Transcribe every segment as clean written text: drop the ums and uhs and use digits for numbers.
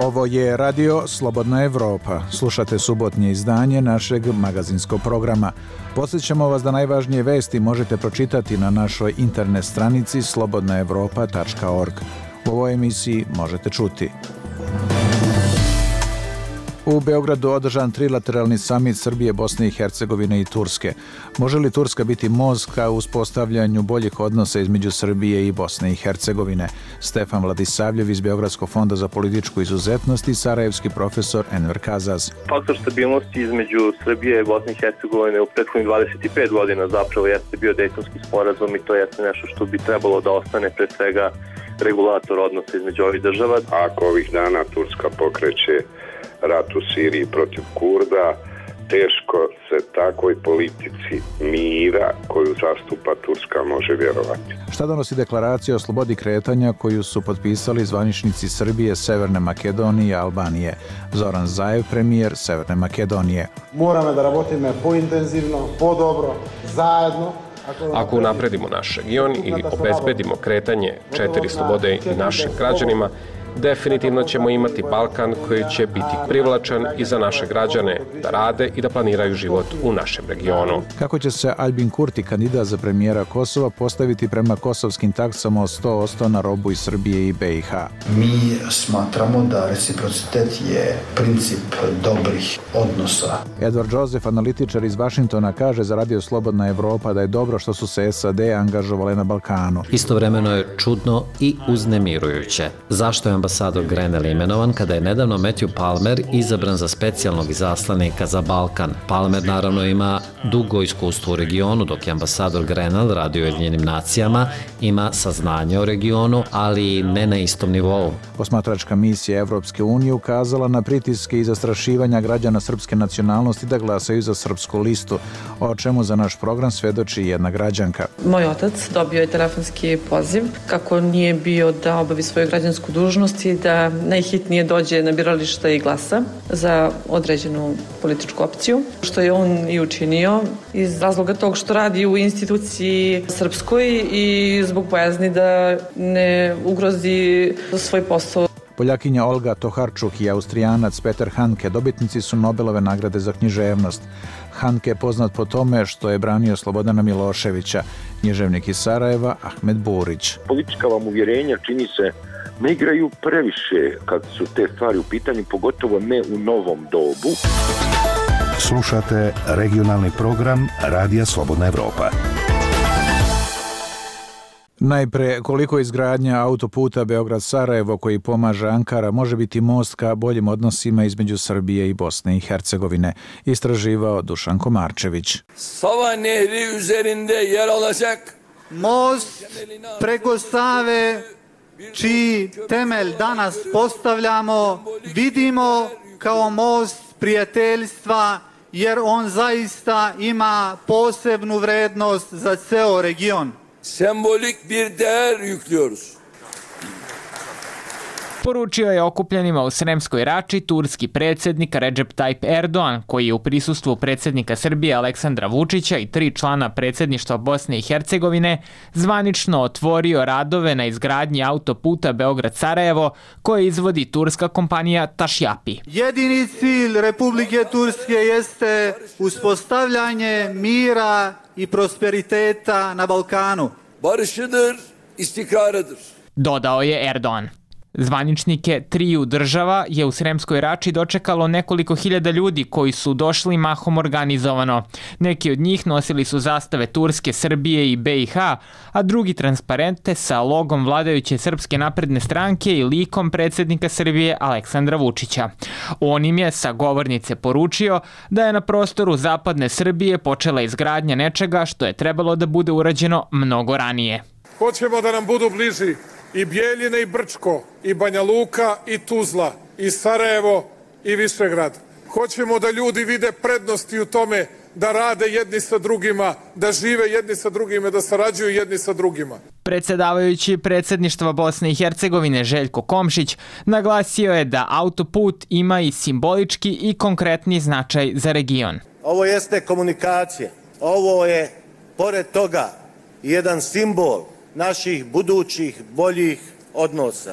Ovo je Radio Slobodna Evropa. Slušate subotnje izdanje našeg magazinskog programa. Podsjećamo vas da najvažnije vesti možete pročitati na našoj internet stranici slobodnaevropa.org. U ovoj emisiji možete čuti: u Beogradu održan trilateralni samit Srbije, Bosne i Hercegovine i Turske. Može li Turska biti most ka uspostavljanju boljih odnosa između Srbije i Bosne i Hercegovine? Stefan Vladisavljev iz Beogradskog fonda za političku izuzetnost i sarajevski profesor Enver Kazaz. Faktor stabilnosti između Srbije i Bosne i Hercegovine u prethodnih 25 godina zapravo jeste bio Dejtonski sporazum i to jeste nešto što bi trebalo da ostane pre svega regulator odnosa između ovih država. Ako ovih dana Turska pokreće rat u Siriji protiv Kurda, teško se takvoj politici mira koju zastupa Turska može vjerovati. Šta donosi deklaracija o slobodi kretanja koju su potpisali zvaničnici Srbije, Severne Makedonije i Albanije? Zoran Zaev, premijer Severne Makedonije. Moramo da работиме поинтензивно, подобро, заедно. Ako unapredimo naš region i obezbedimo kretanje 4 slobode i našim građanima, definitivno ćemo imati Balkan koji će biti privlačan i za naše građane da rade i da planiraju život u našem regionu. Kako će se Albin Kurti, kandidat za premijera Kosova, postaviti prema kosovskim taksama od 100% na robu iz Srbije i BiH? Mi smatramo da reciprocitet je princip dobrih odnosa. Edward Joseph, analitičar iz Vašingtona, kaže za Radio Slobodna Evropa da je dobro što su se SAD angažovale na Balkanu. Istovremeno je čudno i uznemirujuće. Zašto je ambasador Grenell imenovan kada je nedavno Matthew Palmer izabran za specijalnog izaslanika za Balkan? Palmer naravno ima dugo iskustvo u regionu, dok je ambasador Grenell radio u Ujedinjenim nacijama, ima saznanje o regionu, ali ne na istom nivou. Posmatračka misija Evropske unije ukazala na pritiske i zastrašivanja građana srpske nacionalnosti da glasaju za srpsku listu, o čemu za naš program svedoči jedna građanka. Moj otac dobio je telefonski poziv kako nije bio da obavi svoju građansku dužnost i da najhitnije dođe na birališta i glasa za određenu političku opciju, što je on i učinio iz razloga tog što radi u instituciji srpskoj i zbog bojazni da ne ugrozi svoj posao. Poljakinja Olga Toharčuk i Austrijanac Peter Hanke dobitnici su Nobelove nagrade za književnost. Hanke je poznat po tome što je branio Slobodana Miloševića, književnik iz Sarajeva Ahmet Burić. Politička vam uvjerenja, čini se, ne igraju previše kad su te stvari u pitanju, pogotovo ne u novom dobu. Slušate regionalni program Radija Slobodna Evropa. Najpre, koliko izgradnja autoputa Beograd-Sarajevo koji pomaže Ankara može biti most ka boljim odnosima između Srbije i Bosne i Hercegovine, istraživao Dušan Komarčević. Sava Nehri üzerinde yer alacak most preko Save, čiji temelj danas postavljamo, vidimo kao most prijateljstva, jer on zaista ima posebnu vrednost za ceo region. Sembolik bir değer yüklüyoruz. Poručio je okupljenima u Sremskoj Rači turski predsjednik Recep Tayyip Erdogan, koji je u prisustvu predsjednika Srbije Aleksandra Vučića i 3 člana predsjedništva Bosne i Hercegovine zvanično otvorio radove na izgradnji autoputa Beograd-Sarajevo koje izvodi turska kompanija Tašjapi. Jedini cilj Republike Turske jeste uspostavljanje mira i prosperiteta na Balkanu. Barışıdır, istikrarıdır. Dodao je Erdogan. Zvaničnike 3 država je u Sremskoj Rači dočekalo nekoliko hiljada ljudi koji su došli mahom organizovano. Neki od njih nosili su zastave Turske, Srbije i BiH, a drugi transparente sa logom vladajuće Srpske napredne stranke i likom predsjednika Srbije Aleksandra Vučića. On im je sa govornice poručio da je na prostoru zapadne Srbije počela izgradnja nečega što je trebalo da bude urađeno mnogo ranije. Hoćemo da nam budu bliži i Bijeljine i Brčko, i Banja Luka i Tuzla, i Sarajevo i Višegrad. Hoćemo da ljudi vide prednosti u tome da rade jedni sa drugima, da žive jedni sa drugima, da sarađuju jedni sa drugima. Predsjedavajući predsjedništva Bosne i Hercegovine Željko Komšić naglasio je da autoput ima i simbolički i konkretni značaj za region. Ovo jeste komunikacija, ovo je pored toga jedan simbol naših budućih boljih odnosa.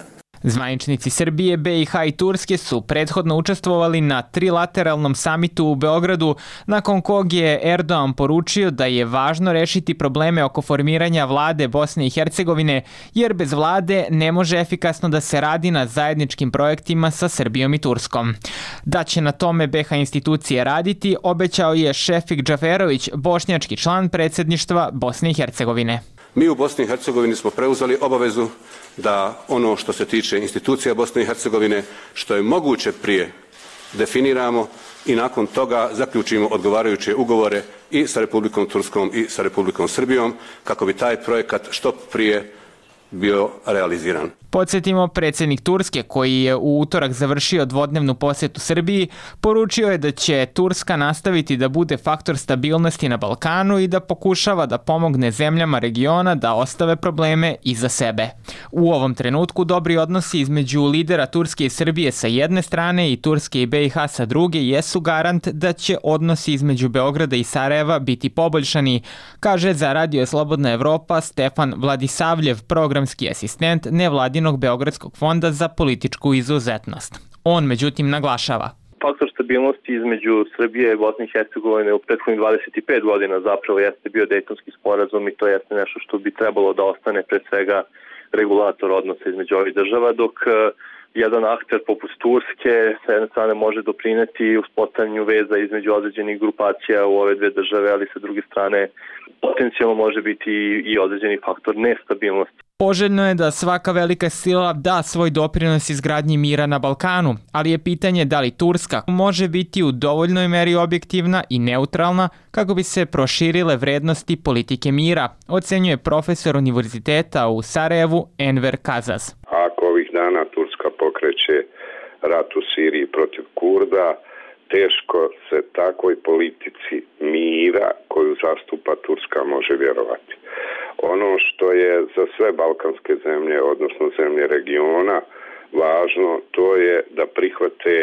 Zvaničnici Srbije, BiH i Turske su prethodno učestvovali na trilateralnom samitu u Beogradu, nakon kog je Erdogan poručio da je važno rešiti probleme oko formiranja vlade Bosne i Hercegovine, jer bez vlade ne može efikasno da se radi na zajedničkim projektima sa Srbijom i Turskom. Da će na tome BiH institucije raditi, obećao je Šefik Džaferović, bošnjački član predsjedništva Bosne i Hercegovine. Mi u Bosni i Hercegovini smo preuzeli obavezu da ono što se tiče institucija Bosne i Hercegovine, što je moguće prije definiramo i nakon toga zaključimo odgovarajuće ugovore i sa Republikom Turskom i sa Republikom Srbijom kako bi taj projekat što prije bio realiziran. Podsjetimo, predsjednik Turske, koji je u utorak završio dvodnevnu posjetu Srbiji, poručio je da će Turska nastaviti da bude faktor stabilnosti na Balkanu i da pokušava da pomogne zemljama regiona da ostave probleme iza sebe. U ovom trenutku dobri odnosi između lidera Turske i Srbije sa jedne strane i Turske i BiH sa druge jesu garant da će odnosi između Beograda i Sarajeva biti poboljšani, kaže za Radio Slobodna Evropa Stefan Vladisavljev, programski asistent nevladinog Beogradskog fonda za političku izuzetnost. On, međutim, naglašava: faktor stabilnosti između Srbije i Bosne i Hercegovine u prethodnih 25 godina zapravo jeste bio Dejtonski sporazum i to jeste nešto što bi trebalo da ostane pre svega regulator odnosa između ovih država, dok jedan akter poput Turske sa jedne strane može doprineti uspostavljanju veza između određenih grupacija u ove dve države, ali sa druge strane potencijalno može biti i određeni faktor nestabilnosti. Poželjno je da svaka velika sila da svoj doprinos izgradnji mira na Balkanu, ali je pitanje da li Turska može biti u dovoljnoj meri objektivna i neutralna kako bi se proširile vrednosti politike mira, ocenjuje profesor univerziteta u Sarajevu Enver Kazaz. Ako ovih dana Turska pokreće rat u Siriji protiv Kurda, teško se takvoj politici mira koju zastupa Turska može vjerovati. Ono što je za sve balkanske zemlje, odnosno zemlje regiona, važno, to je da prihvate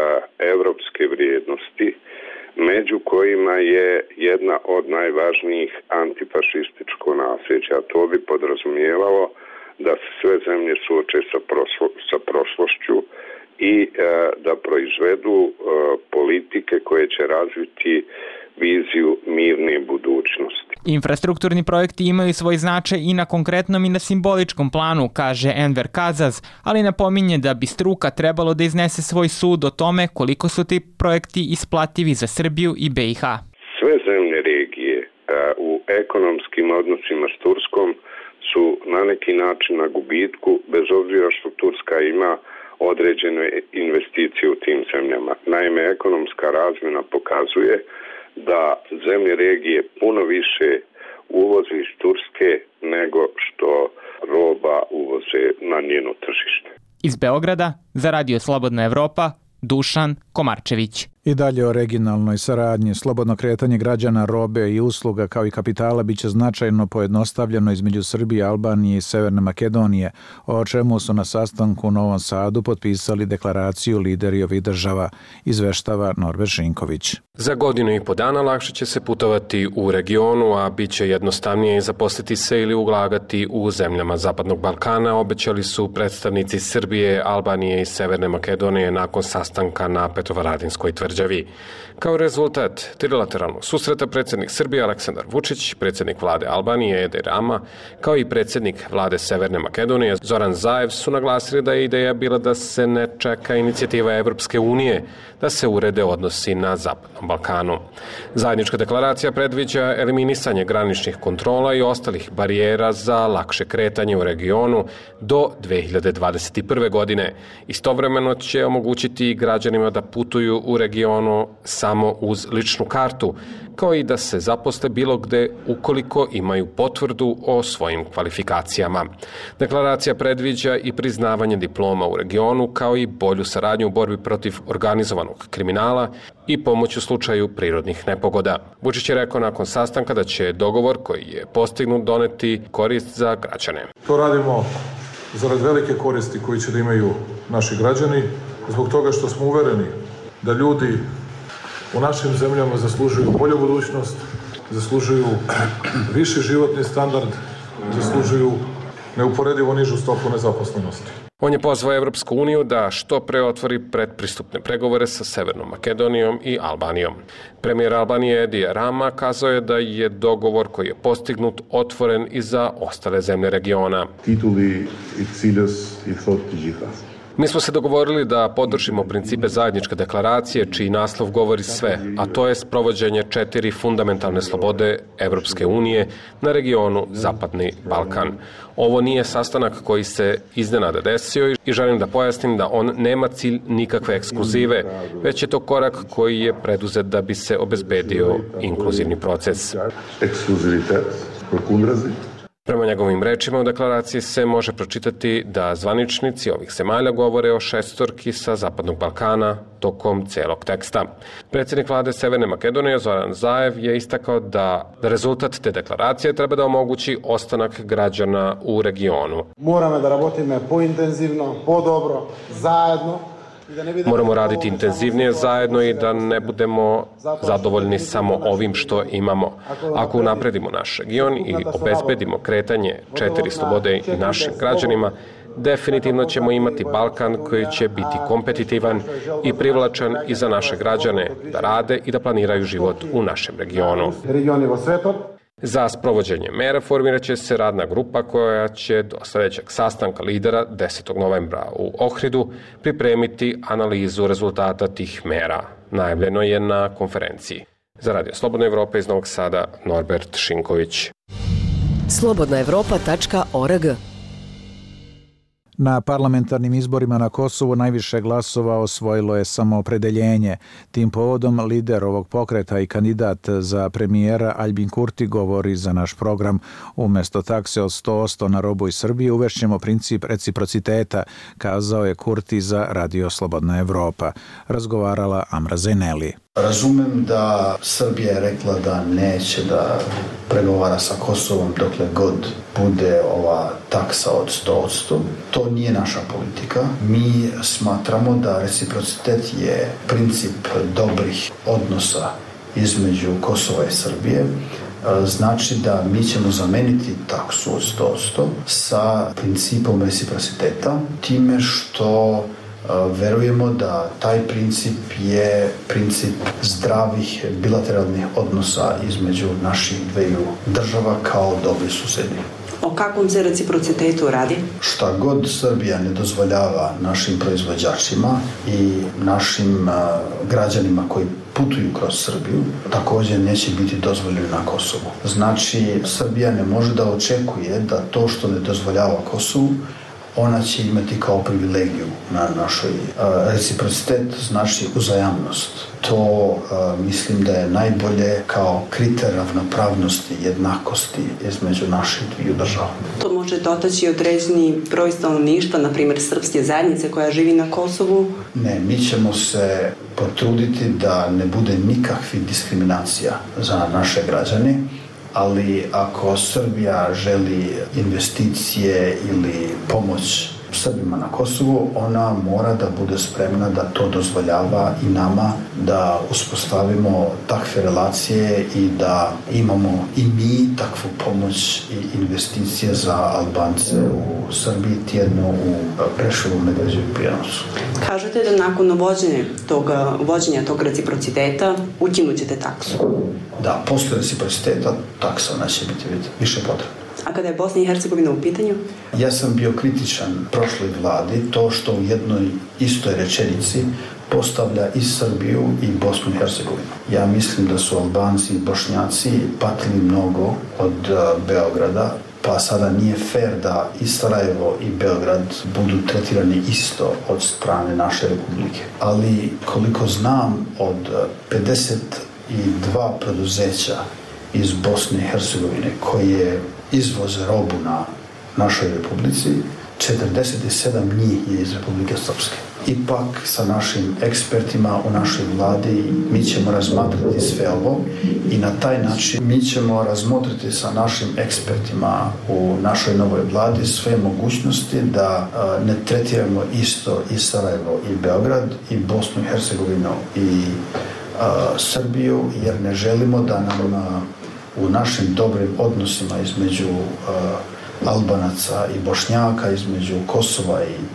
evropske vrijednosti, među kojima je jedna od najvažnijih antifašističko nasljeđe, a to bi podrazumijevalo da se sve zemlje suoče sa prošlošću i da proizvedu politike koje će razviti viziju mirne budućnosti. Infrastrukturni projekti imaju svoj značaj i na konkretnom i na simboličkom planu, kaže Enver Kazaz, ali napominje da bi struka trebalo da iznese svoj sud o tome koliko su ti projekti isplativi za Srbiju i BiH. Sve zemlje regije u ekonomskim odnosima s Turskom su na neki način na gubitku, bez obzira što Turska ima određene investicije u tim zemljama. Naime, ekonomska razmjena pokazuje da zemlje regije puno više uvoze iz Turske nego što roba uvoze na njeno tržište. Iz Beograda za Radio Slobodna Evropa, Dušan Komarčević. I dalje o regionalnoj saradnji. Slobodno kretanje građana, robe i usluga kao i kapitala biće značajno pojednostavljeno između Srbije, Albanije i Severne Makedonije, o čemu su na sastanku u Novom Sadu potpisali deklaraciju lideri ovih država, izveštava Norbert Žinković. Za 1.5 godina lakše će se putovati u regionu, a bit će jednostavnije i zaposliti se ili ulagati u zemljama Zapadnog Balkana, obećali su predstavnici Srbije, Albanije i Severne Makedonije nakon sastanka na Petrovaradinskoj tvrđavi. Kao rezultat trilateralnog susreta predsjednik Srbije Aleksandar Vučić, predsjednik vlade Albanije Edi Rama, kao i predsjednik vlade Severne Makedonije Zoran Zaev su naglasili da je ideja bila da se ne čeka inicijativa Evropske unije da se urede odnosi na Zapadnom Balkanu. Zajednička deklaracija predviđa eliminisanje graničnih kontrola i ostalih barijera za lakše kretanje u regionu do 2021. godine. Istovremeno će omogućiti građanima da putuju u regionu samo uz ličnu kartu, kao i da se zaposle bilo gde ukoliko imaju potvrdu o svojim kvalifikacijama. Deklaracija predviđa i priznavanje diploma u regionu, kao i bolju saradnju u borbi protiv organizovanog kriminala i pomoć u slučaju prirodnih nepogoda. Vučić je rekao nakon sastanka da će dogovor koji je postignut doneti korist za građane. To radimo zarad velike koristi koji će da imaju naši građani, zbog toga što smo uvereni da ljudi u našim zemljama zaslužuju bolju budućnost, zaslužuju viši životni standard, zaslužuju neuporedivo nižu stopu nezaposlenosti. On je pozvao Evropsku uniju da što pre otvori predpristupne pregovore sa Severnom Makedonijom i Albanijom. Premijer Albanije Edi Rama kazao je da je dogovor koji je postignut otvoren i za ostale zemlje regiona. Tituli i ciljos i thot gjitha. Mi smo se dogovorili da podržimo principe zajedničke deklaracije, čiji naslov govori sve, a to je sprovođenje 4 fundamentalne slobode Evropske unije na regionu Zapadni Balkan. Ovo nije sastanak koji se iznenada desio i želim da pojasnim da on nema cilj nikakve ekskluzive, već je to korak koji je preduzet da bi se obezbedio inkluzivni proces. Ekskluzivitet, prokundrazi. Prema njegovim rečima u deklaraciji se može pročitati da zvaničnici ovih zemalja govore o šestorki sa Zapadnog Balkana tokom celog teksta. Predsjednik vlade Severne Makedonije Zoran Zaev je istakao da rezultat te deklaracije treba da omogući ostanak građana u regionu. Moramo da rabotimo pointenzivno, podobro, zajedno. Moramo raditi intenzivnije zajedno i da ne budemo zadovoljni samo ovim što imamo. Ako unapredimo naš region i obezbedimo kretanje 4 slobode i našim građanima, definitivno ćemo imati Balkan koji će biti kompetitivan i privlačan i za naše građane da rade i da planiraju život u našem regionu. Za sprovođenje mera formirat će se radna grupa koja će do sljedećeg sastanka lidera 10. novembra u Ohridu pripremiti analizu rezultata tih mera. Najavljeno je na konferenciji. Za Radio Slobodna Evropa iz Novog Sada, Norbert Šinković. slobodnaevropa.org. Na parlamentarnim izborima na Kosovu najviše glasova osvojilo je Samoopredeljenje. Tim povodom lider ovog pokreta i kandidat za premijera Aljbin Kurti govori za naš program. Umjesto takse od 100% na robu iz Srbije uvešćemo princip reciprociteta, kazao je Kurti za Radio Slobodna Evropa. Razgovarala Amra Zeneli. Razumem da Srbija je rekla da neće da pregovara sa Kosovom dokle god bude ova taksa od 100%. To nije naša politika. Mi smatramo da reciprocitet je princip dobrih odnosa između Kosova i Srbije. Znači da mi ćemo zameniti taksu od 100% sa principom reciprociteta, time što verujemo da taj princip je princip zdravih bilateralnih odnosa između naših dveju država kao dobri susedi. O kakvom se reciprocitetu radi? Šta god Srbija ne dozvoljava našim proizvođačima i našim građanima koji putuju kroz Srbiju, također neće biti dozvoljeno na Kosovu. Znači, Srbija ne može da očekuje da to što ne dozvoljava Kosovu, ona će imati kao privilegiju na našoj reciprocitet, znači uzajamnost. To mislim da je najbolje kao kriter ravnopravnosti, jednakosti između naših dviju država. To može dotaći određeni broj stanovništva, na primjer srpske zajednice koja živi na Kosovu? Ne, mi ćemo se potruditi da ne bude nikakvih diskriminacija za naše građane. Ali ako Srbija želi investicije ili pomoć Srbima na Kosovu, ona mora da bude spremna da to dozvoljava i nama, da uspostavimo takve relacije i da imamo i mi takvu pomoć i investicije za Albance u Srbiji, tjedno u Preševu, Medveđu i Prijenosu. Kažete da nakon uvođenja tog reciprociteta ukinut ćete taksu? Da, posle reciprociteta taksa neće biti više potrebna. A kada je Bosna i Hercegovina u pitanju? Ja sam bio kritičan prošloj vladi to što u jednoj istoj rečenici postavlja i Srbiju i Bosnu i Hercegovinu. Ja mislim da su Albanci i Bošnjaci patili mnogo od Beograda, pa sada nije fair da i Sarajevo i Beograd budu tretirani isto od strane naše republike. Ali koliko znam, od 52 preduzeća iz Bosne i Hercegovine koje izvoze robu na našoj republici, 47 njih je iz Republike Srpske. Ipak sa našim ekspertima u našoj vladi mi ćemo razmatrati sve ovo i na taj način mi ćemo razmotriti sa našim ekspertima u našoj novoj vladi sve mogućnosti da ne tretiramo isto i Sarajevo i Beograd i Bosnu i Hercegovinu i Srbiju, jer ne želimo da nam u našim dobrim odnosima između Albanaca i Bošnjaka, između Kosova i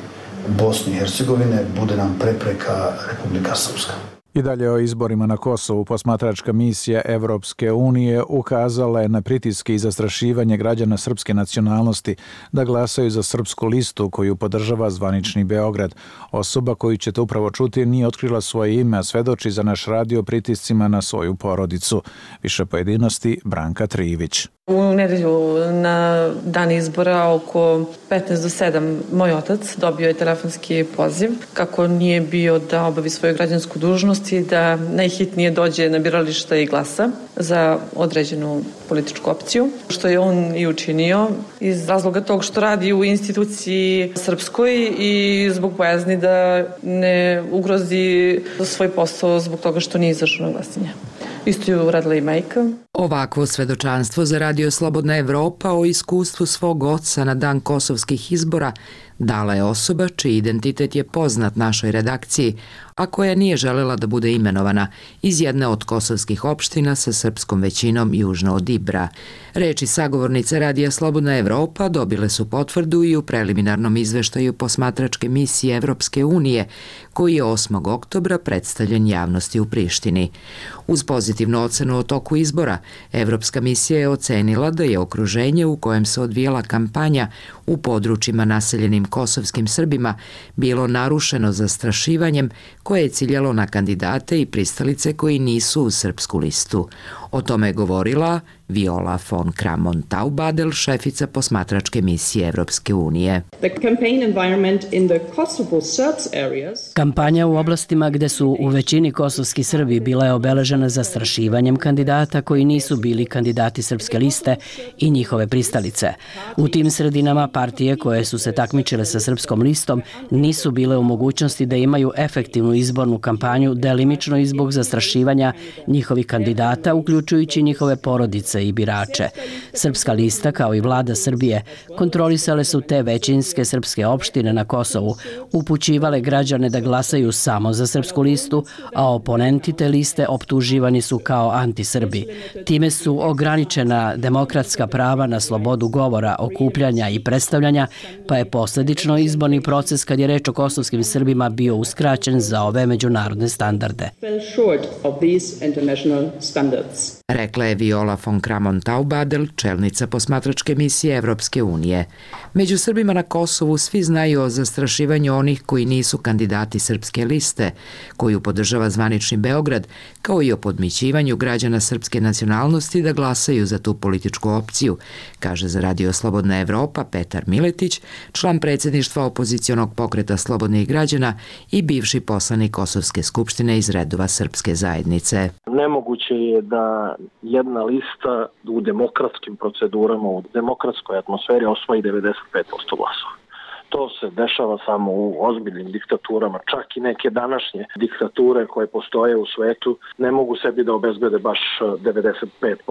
Bosne i Hercegovine bude nam prepreka Republika Srpska. I dalje o izborima na Kosovu. Posmatračka misija Evropske unije ukazala je na pritiske i zastrašivanje građana srpske nacionalnosti da glasaju za srpsku listu koju podržava zvanični Beograd. Osoba koju ćete upravo čuti nije otkrila svoje ime, a svedoči za naš radio pritiscima na svoju porodicu. Više pojedinosti Branka Trivić. U nedelju na dan izbora oko 15 do 7 moj otac dobio je telefonski poziv kako nije bio da obavi svoju građansku dužnost i da najhitnije dođe na birališta i glasa za određenu političku opciju, što je on i učinio iz razloga tog što radi u instituciji srpskoj i zbog bojazni da ne ugrozi svoj posao zbog toga što nije izašao na glasanje. Isto je uradila i majka. Ovakvo svedočanstvo za Radio Slobodna Evropa o iskustvu svog oca na dan kosovskih izbora dala je osoba čiji identitet je poznat našoj redakciji, a koja nije želela da bude imenovana iz jedne od kosovskih opština sa srpskom većinom južno od Ibra. Reči sagovornice Radija Slobodna Evropa dobile su potvrdu i u preliminarnom izveštaju posmatračke misije Evropske unije, koji je 8. oktobra predstavljen javnosti u Prištini. Uz pozitivnu ocenu o toku izbora, Evropska misija je ocenila da je okruženje u kojem se odvijala kampanja u područjima naseljenim kosovskim Srbima bilo narušeno zastrašivanjem koje je ciljalo na kandidate i pristalice koji nisu u srpsku listu. O tome je govorila Viola von Kramon-Taubadel, šefica posmatračke misije Evropske unije. Kampanja u oblastima gde su u većini kosovski Srbi bila je obeležena zastrašivanjem kandidata koji nisu bili kandidati srpske liste i njihove pristalice. U tim sredinama partije koje su se takmičile sa srpskom listom nisu bile u mogućnosti da imaju efektivnu izbornu kampanju, delimično i zbog zastrašivanja njihovih kandidata, uključujući njihove porodice i birače. Srpska lista, kao i vlada Srbije, kontrolisale su te većinske srpske opštine na Kosovu, upućivale građane da glasaju samo za srpsku listu, a oponenti te liste optuživani su kao antisrbi. Time su ograničena demokratska prava na slobodu govora, okupljanja i predstavljanja, pa je posljedično izborni proces kad je reč o kosovskim Srbima bio uskraćen za ove međunarodne standarde. Rekla je Viola von Kramon-Taubadel, čelnica posmatračke misije Evropske unije. Među Srbima na Kosovu svi znaju o zastrašivanju onih koji nisu kandidati srpske liste, koju podržava zvanični Beograd, kao i o podmićivanju građana srpske nacionalnosti da glasaju za tu političku opciju, kaže za Radio Slobodna Evropa Petar Miletić, član predsjedništva opozicionog pokreta slobodnih građana i bivši poslanik Kosovske skupštine iz redova srpske zajednice. Nemoguće je da jedna lista u demokratskim procedurama, u demokratskoj atmosferi osvoji 95% glasova. To se dešava samo u ozbiljnim diktaturama, čak i neke današnje diktature koje postoje u svetu ne mogu sebi da obezbede baš 95%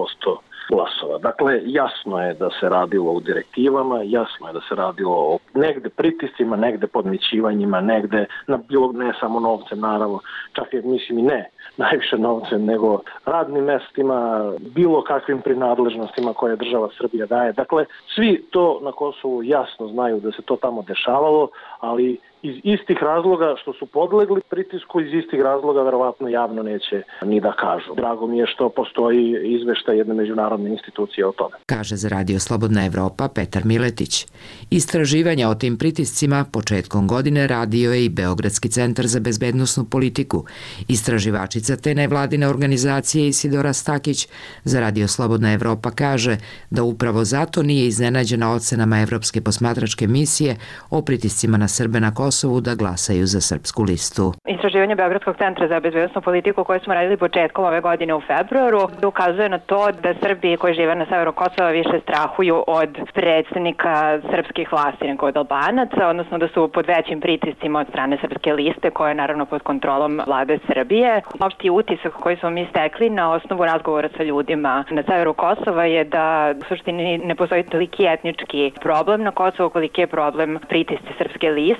glasova. Dakle, jasno je da se radilo u direktivama, jasno je da se radilo o negde pritiscima, negde podmićivanjima, negde na bilo ne samo novcem, naravno, čak i mislim i ne najviše novcem, nego radnim mestima, bilo kakvim prinadležnostima koje država Srbija daje. Dakle, svi to na Kosovu jasno znaju da se to tamo dešavalo, ali iz istih razloga što su podlegli pritisku, iz istih razloga verovatno javno neće ni da kažu. Drago mi je što postoji izveštaj jedne međunarodne institucije o tome. Kaže za Radio Slobodna Evropa Petar Miletić. Istraživanja o tim pritiscima početkom godine radio je i Beogradski centar za bezbednosnu politiku. Istraživačica te nevladine organizacije Isidora Stakić za Radio Slobodna Evropa kaže da upravo zato nije iznenađena ocenama Evropske posmatračke misije o pritiscima na Srbe na Kosovu da glasaju za srpsku listu. Istraživanje Beogradskog centra za bezbednosnu politiku koje smo radili početkom ove godine u februaru ukazuje na to da Srbi koji žive na severu Kosova više strahuju od predstavnika srpskih vlasti nego od Albanaca, odnosno da su pod većim pritiscima od strane srpske liste koja je naravno pod kontrolom vlade Srbije. Opšti utisak koji smo mi stekli na osnovu razgovora sa ljudima na severu Kosova je da u suštini ne postoji toliki etnički problem na Kosovu koliki je problem pritisci srpske liste.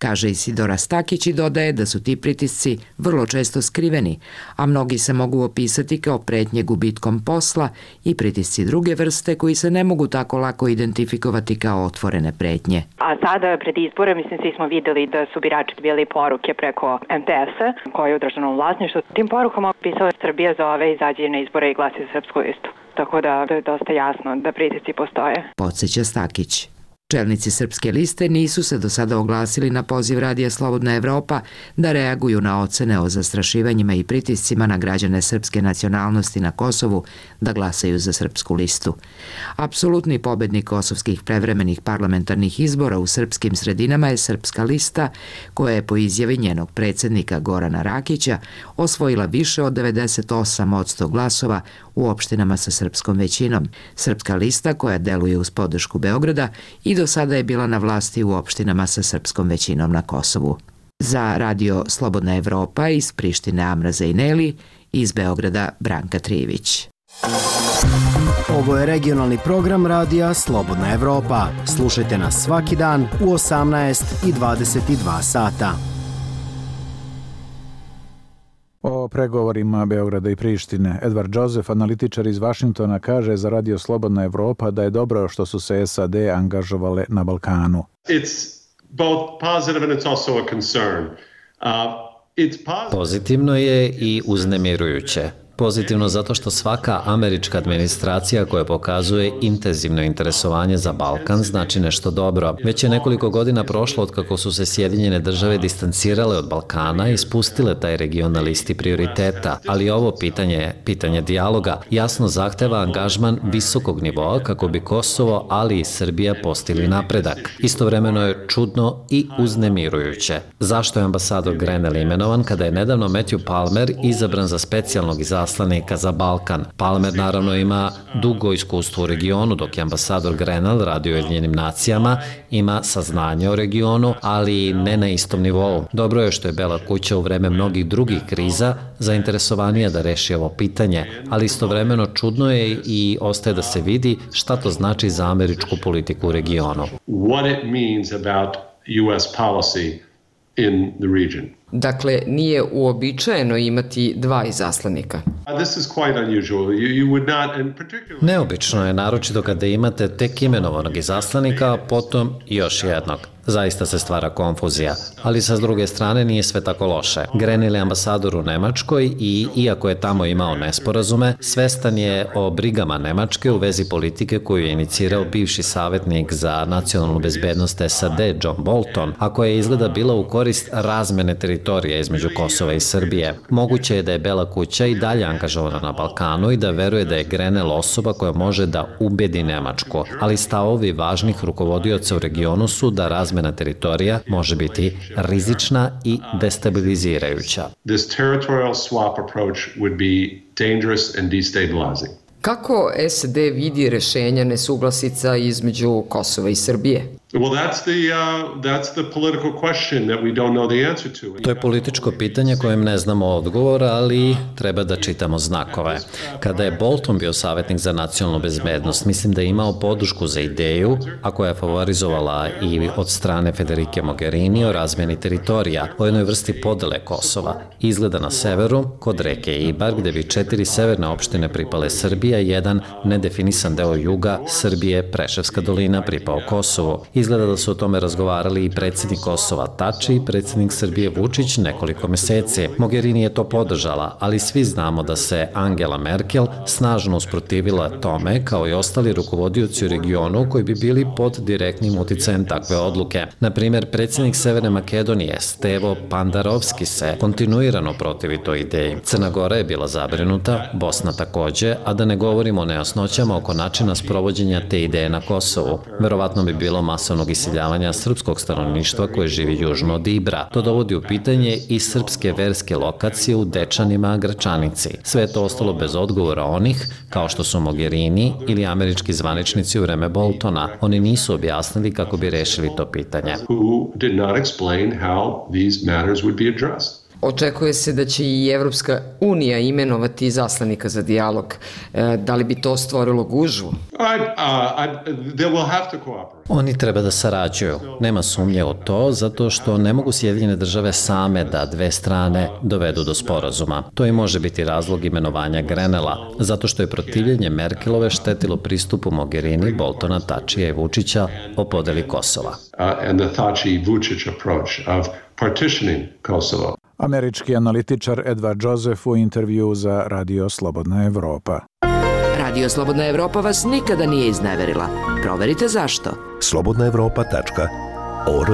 kaže Isidora Stakić i dodaje da su ti pritisci vrlo često skriveni, a mnogi se mogu opisati kao pretnje gubitkom posla i pritisci druge vrste koji se ne mogu tako lako identifikovati kao otvorene pretnje. A sada pred izbore, svi smo videli da su birači dobili poruke preko MTS-a koji je u državnom vlasništvu. Tim porukama pisala Srbija zove, izađe na izbore i glasi za Srpsku listu. Tako da je dosta jasno da pritisci postoje. Podsjeća Stakić. Čelnici Srpske liste nisu se do sada oglasili na poziv Radija Slobodna Evropa da reaguju na ocene o zastrašivanjima i pritiscima na građane srpske nacionalnosti na Kosovu da glasaju za Srpsku listu. Apsolutni pobednik kosovskih prevremenih parlamentarnih izbora u srpskim sredinama je Srpska lista, koja je po izjavi njenog predsjednika Gorana Rakića osvojila više od 98% glasova u opštinama sa srpskom većinom. Srpska lista, koja deluje uz podršku Beograda, i do sada je bila na vlasti u opštinama sa srpskom većinom na Kosovu. Za Radio Slobodna Evropa iz Prištine Amra Zejneli, iz Beograda Branka Trijević. Ovo je regionalni program Radija Slobodna Evropa. Slušajte nas svaki dan u 18 i 22 sata. O pregovorima Beograda i Prištine. Edward Joseph, analitičar iz Vašingtona, kaže za Radio Slobodna Evropa da je dobro što su se SAD angažovale na Balkanu. Pozitivno je i uznemirujuće. Pozitivno zato što svaka američka administracija koja pokazuje intenzivno interesovanje za Balkan znači nešto dobro. Već je nekoliko godina prošlo od kako su se Sjedinjene države distancirale od Balkana i spustile taj region na listi prioriteta, ali ovo pitanje dijaloga, jasno zahteva angažman visokog nivoa kako bi Kosovo, ali i Srbija postigli napredak. Istovremeno je čudno i uznemirujuće. Zašto je ambasador Grenell imenovan kada je nedavno Matthew Palmer izabran za specijalnog izaslanika za Balkan? Palmer naravno ima dugo iskustvo u regionu, dok je ambasador Grenell radio u Ujedinjenim nacijama, ima saznanje o regionu, ali ne na istom nivou. Dobro je što je Bela kuća u vreme mnogih drugih kriza zainteresovanija da reši ovo pitanje, ali istovremeno čudno je i ostaje da se vidi šta to znači za američku politiku u regionu. What it means about US policy in the region. Dakle, nije uobičajeno imati dva izaslanika. Neobično je, naročito kada imate tek imenovanog izaslanika, a potom još jednog. Zaista se stvara konfuzija, ali sa druge strane nije sve tako loše. Grenell je ambasador u Nemačkoj i, iako je tamo imao nesporazume, svestan je o brigama Nemačke u vezi politike koju je inicirao bivši savjetnik za nacionalnu bezbednost SAD John Bolton, a koja je izgleda bila u korist razmene teritorija između Kosova i Srbije. Moguće je da je Bela kuća i dalje angažovana na Balkanu i da veruje da je Grenell osoba koja može da ubedi Nemačku, ali stavovi važnih rukovodioca u regionu su da razmena teritorija može biti rizična i destabilizirajuća. This territorial swap approach would be dangerous and destabilizing. Kako SAD vidi rešenja nesuglasica između Kosova i Srbije? To je političko pitanje kojem ne znamo odgovor, ali treba da čitamo znakove. Kada je Bolton bio savjetnik za nacionalnu bezbednost, mislim da je imao podršku za ideju, a koja je favorizovala i od strane Federike Mogherini o razmjeni teritorija, o jednoj vrsti podele Kosova. Izgleda na severu, kod reke Ibar, gde bi 4 severne opštine pripale Srbija, jedan nedefinisan deo juga Srbije, Preševska dolina, pripao Kosovu. Izgleda da su o tome razgovarali i predsjednik Kosova Tači i predsjednik Srbije Vučić nekoliko meseci. Mogherini je to podržala, ali svi znamo da se Angela Merkel snažno usprotivila tome, kao i ostali rukovodioci u regionu koji bi bili pod direktnim uticajem takve odluke. Na primjer, predsjednik Severne Makedonije Stevo Pandarovski se kontinuirano protivi toj ideji. Crna Gora je bila zabrinuta, Bosna takođe, a da ne govorimo o nejasnoćama oko načina sprovođenja te ideje na Kosovu. Verovatno bi bilo masovnog iseljavanja srpskog stanovništva koje živi južno od Ibra. To dovodi u pitanje i srpske verske lokacije u Dečanima, Gračanici. Sve je to ostalo bez odgovora onih, kao što su Mogherini ili američki zvaničnici u vreme Boltona. Oni nisu objasnili kako bi rešili to pitanje. Očekuje se da će i Evropska unija imenovati izaslanika za dijalog. Da li bi to stvorilo gužvu? Oni treba da sarađuju. Nema sumnje u to, zato što ne mogu Sjedinjene države same da dve strane dovedu do sporazuma. To i može biti razlog imenovanja Grenela, zato što je protivljenje Merkelove štetilo pristupu Mogherini, Boltona, Tačija i Vučića o podeli Kosova. Američki analitičar Edward Joseph u intervju za Radio Slobodna Evropa. Radio Slobodna Evropa vas nikada nije izneverila. Proverite zašto. slobodnaevropa.org.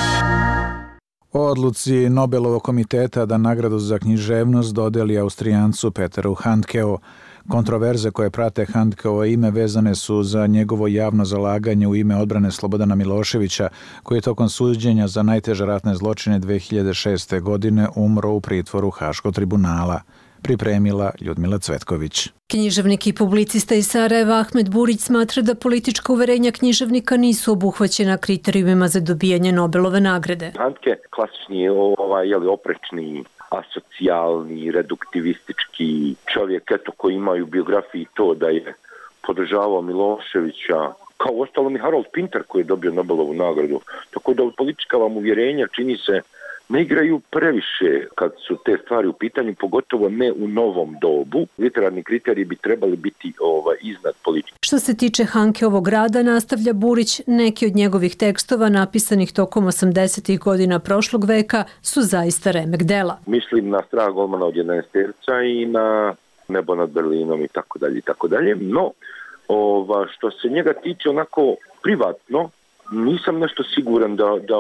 O odluci Nobelovog komiteta da nagradu za književnost dodeli Austrijancu Peteru Handkeu. Kontroverze koje prate Handkeovo ime vezane su za njegovo javno zalaganje u ime odbrane Slobodana Miloševića, koji je tokom suđenja za najteže ratne zločine 2006. godine umro u pritvoru Haškog tribunala. Pripremila Ljudmila Cvetković. Književnik i publicista iz Sarajeva Ahmed Burić smatra da politička uverenja književnika nisu obuhvaćena kriterijumima za dobijanje Nobelove nagrade. Handke klasični oprečni, asocijalni, reduktivistički čovjek koji ima u biografiji to da je podržavao Miloševića, kao ostalo i Harold Pinter koji je dobio Nobelovu nagradu. Tako da politička vam uvjerenja čini se ne igraju previše kad su te stvari u pitanju, pogotovo ne u novom dobu. Literarni kriteriji bi trebali biti iznad politike. Što se tiče Handkeovog rada, nastavlja Burić, neki od njegovih tekstova napisanih tokom 80. godina prošlog veka su zaista remek dela. Mislim na Strah golmana od 11 terca i na Nebo nad Berlinom i tako dalje i tako dalje. No, što se njega tiče onako privatno, nisam nešto siguran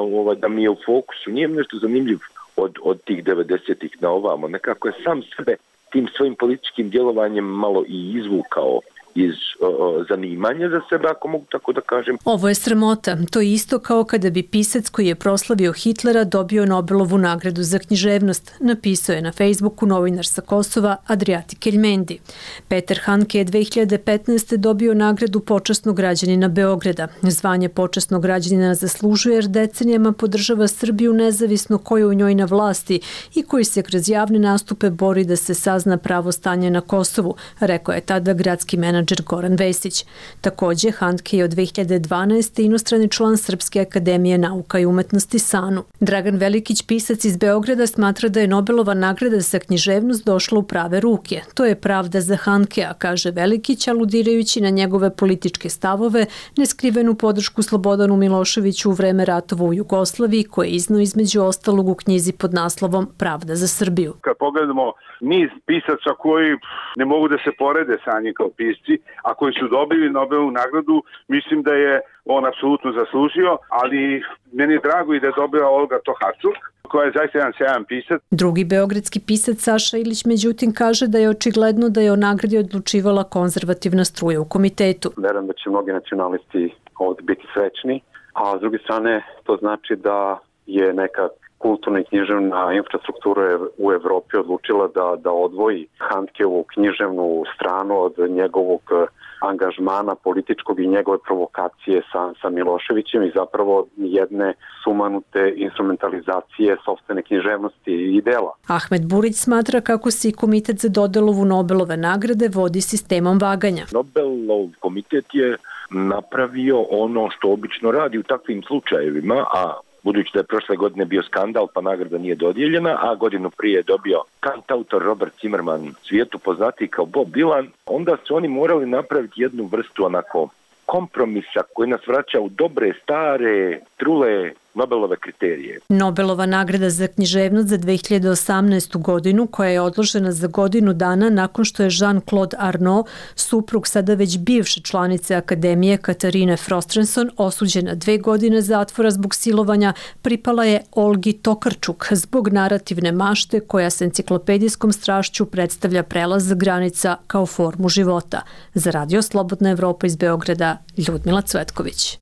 da mi je u fokusu. Nije nešto zanimljiv od tih 90-ih na ovamo. Nekako je sam sebe tim svojim političkim djelovanjem malo i izvukao iz zanimanja za sebe, ako mogu tako da kažem. Ovo je sramota. To je isto kao kada bi pisac koji je proslavio Hitlera dobio Nobelovu nagradu za književnost, napisao je na Facebooku novinar sa Kosova Adriati Keljmendi. Peter Handke je 2015. dobio nagradu počasnog građanina Beograda. Zvanje počasnog građanina zaslužuje jer decenijama podržava Srbiju nezavisno ko je u njoj na vlasti i koji se kroz javne nastupe bori da se sazna pravo stanje na Kosovu, rekao je tada gradski menadžer Goran Vesić. Takođe, Handke je od 2012. inostrani član Srpske akademije nauka i umetnosti SANU. Dragan Velikić, pisac iz Beograda, smatra da je Nobelova nagrada za književnost došla u prave ruke. To je pravda za Handkea, kaže Velikić, aludirajući na njegove političke stavove, neskrivenu podršku Slobodanu Miloševiću u vreme ratova u Jugoslaviji, koje je iznao između ostalog u knjizi pod naslovom Pravda za Srbiju. Kad pogledamo niz pisaca koji ne mogu da se porede sa njim kao pisci, a koji su dobili Nobelovu nagradu, mislim da je on apsolutno zaslužio, ali meni je drago i da je dobila Olga Tokarczuk, koja je zaista jedan sjajan pisac. Drugi beogradski pisac Saša Ilić međutim kaže da je očigledno da je o nagradi odlučivala konzervativna struja u komitetu. Verujem da će mnogi nacionalisti ovdje biti srećni, a s druge strane to znači da je neka kulturna i književna infrastruktura u Evropi odlučila da odvoji Handkeovu književnu stranu od njegovog angažmana političkog i njegove provokacije sa Miloševićem i zapravo jedne sumanute instrumentalizacije sopstvene književnosti i dela. Ahmed Burić smatra kako se i komitet za dodelovu Nobelove nagrade vodi sistemom vaganja. Nobelov komitet je napravio ono što obično radi u takvim slučajevima, a budući da je prošle godine bio skandal pa nagrada nije dodijeljena, a godinu prije je dobio kantautor Robert Zimmerman, svijetu poznatiji kao Bob Dylan, onda su oni morali napraviti jednu vrstu onako kompromisa koji nas vraća u dobre, stare, trule Nobelove kriterije. Nobelova nagrada za književnost za 2018. godinu, koja je odložena za godinu dana nakon što je Jean-Claude Arnault, suprug sada već bivše članice Akademije Katarine Frostrenson, osuđen na 2 godine zatvora zbog silovanja, pripala je Olgi Tokarczuk zbog narativne mašte koja s enciklopedijskom strašću predstavlja prelaz granica kao formu života. Za Radio Slobodna Evropa iz Beograda, Ljudmila Cvetković.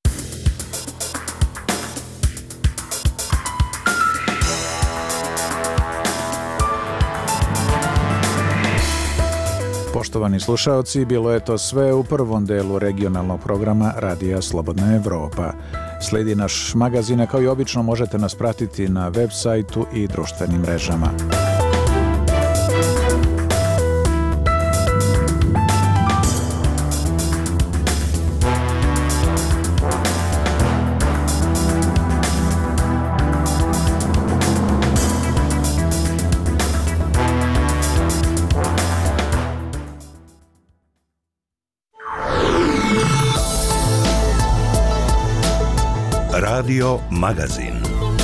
Poštovani slušaoci, bilo je to sve u prvom delu regionalnog programa Radija Slobodna Evropa. Slijedi naš magazin, a kao i obično možete nas pratiti na web sajtu i društvenim mrežama. Radio Magazin.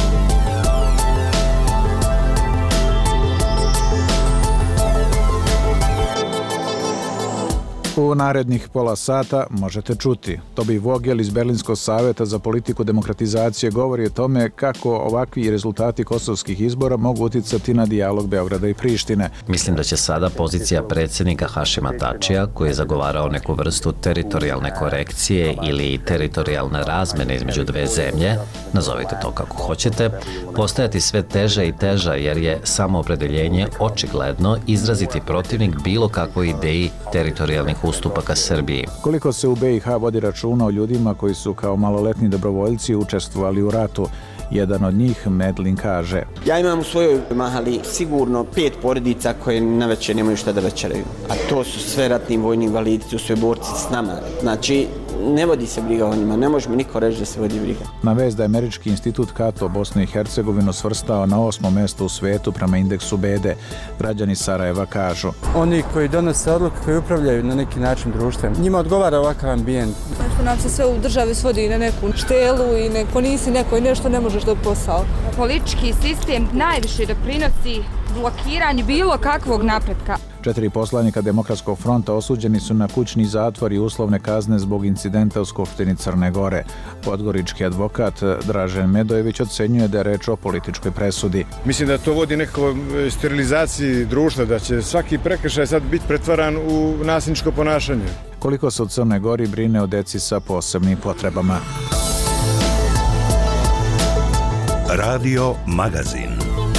U narednih pola sata možete čuti. Toby Vogel iz Berlinskog saveta za politiku demokratizacije govori o tome kako ovakvi rezultati kosovskih izbora mogu uticati na dijalog Beograda i Prištine. Mislim da će sada pozicija predsjednika Hašima Tačija, koji je zagovarao neku vrstu teritorijalne korekcije ili teritorijalne razmene između dve zemlje, nazovite to kako hoćete, postajati sve teža i teža jer je samoopredeljenje očigledno izraziti protivnik bilo kakvoj ideji teritorijalnih ustupaka Srbiji. Koliko se u BiH vodi računa o ljudima koji su kao maloletni dobrovoljci učestvovali u ratu, jedan od njih, Medlin, kaže: Ja imam u svojoj mahali sigurno 5 porodica koje na večer nemaju šta da večeraju. A to su sve ratni vojni invalidi, to su borci s nama. Znači, ne vodi se briga o njima, ne može mi niko reći da se vodi briga. Na vest da je Američki institut Cato Bosnu i Hercegovinu svrstao na 8. mesto u svetu prema indeksu bede, građani Sarajeva kažu: Oni koji donose odluke, koji upravljaju na neki način društvom, njima odgovara ovakav ambijent. Što nam se sve u državi svodi na neku štelu i neko nisi neko i nešto ne možeš da posao. Politički sistem najviše doprinosi blokiranju bilo kakvog napretka. 4 poslanika Demokratskog fronta osuđeni su na kućni zatvor i uslovne kazne zbog incidenta u Skupštini Crne Gore. Podgorički advokat Dražen Medojević ocenjuje da je reč o političkoj presudi. Mislim da to vodi nekoj sterilizaciji društva, da će svaki prekršaj sad biti pretvaran u nasilničko ponašanje. Koliko se u Crnoj Gori brine o deci sa posebnim potrebama. Radio Magazin.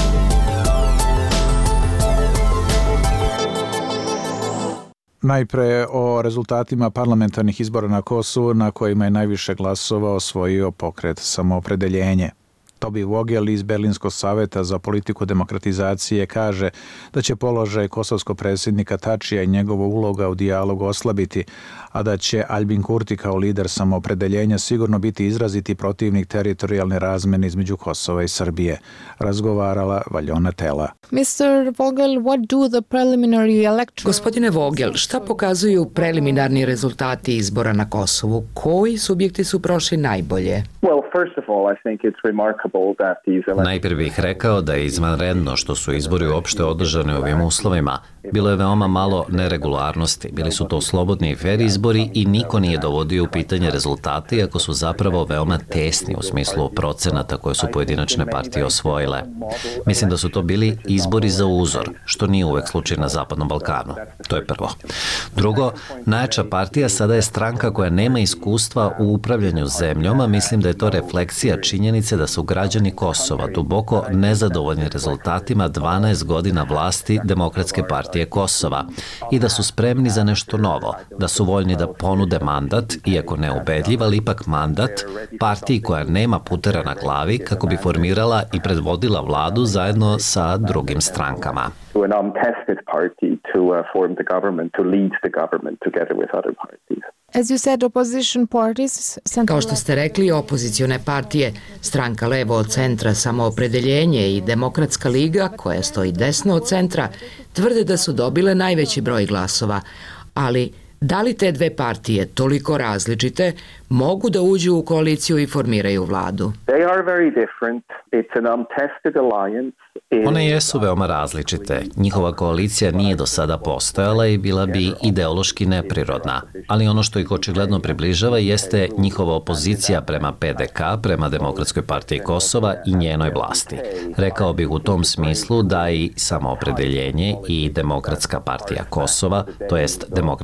Najpre o rezultatima parlamentarnih izbora na Kosovu, na kojima je najviše glasova osvojio pokret Samoopredeljenje. Toby Vogel iz Berlinskog saveta za politiku demokratizacije kaže da će položaj kosovskog predsjednika Tačija i njegova uloga u dijalogu oslabiti, a da će Albin Kurti kao lider Samoopredeljenja sigurno biti izraziti protivnik teritorijalne razmene između Kosova i Srbije. Razgovarala Valjona Tela. Mr. Vogel, what do the preliminary elections? Gospodine Vogel, šta pokazuju preliminarni rezultati izbora na Kosovu? Koji subjekti su prošli najbolje? Najprije bih rekao da je izvanredno što su izbori uopšte održani u ovim uslovima. Bilo je veoma malo neregularnosti. Bili su to slobodni i fer izbori i niko nije dovodio u pitanje rezultate, iako su zapravo veoma tesni u smislu procenata koje su pojedinačne partije osvojile. Mislim da su to bili izbori za uzor, što nije uvek slučaj na Zapadnom Balkanu. To je prvo. Drugo, najjača partija sada je stranka koja nema iskustva u upravljanju zemljom, a mislim da je to refleksija činjenice da su građani Kosova duboko nezadovoljni rezultatima 12 godina vlasti Demokratske partije Kosova i da su spremni za nešto novo, da su voljni da ponude mandat, iako neubedljiv, ali ipak mandat, partiji koja nema putera na glavi kako bi formirala i predvodila vladu zajedno sa drugim strankama. As you said, opposition parties... Kao što ste rekli, opozicione partije, stranka levo od centra Samoopredeljenje i Demokratska liga, koja stoji desno od centra, tvrde da su dobile najveći broj glasova, ali da li te dve partije, toliko različite, mogu da uđu u koaliciju i formiraju vladu? One jesu veoma različite. Njihova koalicija nije do sada postojala i bila bi ideološki neprirodna, ali ono što ih očigledno približava jeste njihova opozicija prema PDK, prema Demokratskoj partiji Kosova i njenoj vlasti. Rekao bih u tom smislu da i Samoopredeljenje i Demokratska partija Kosova, to jest Demokratska liga,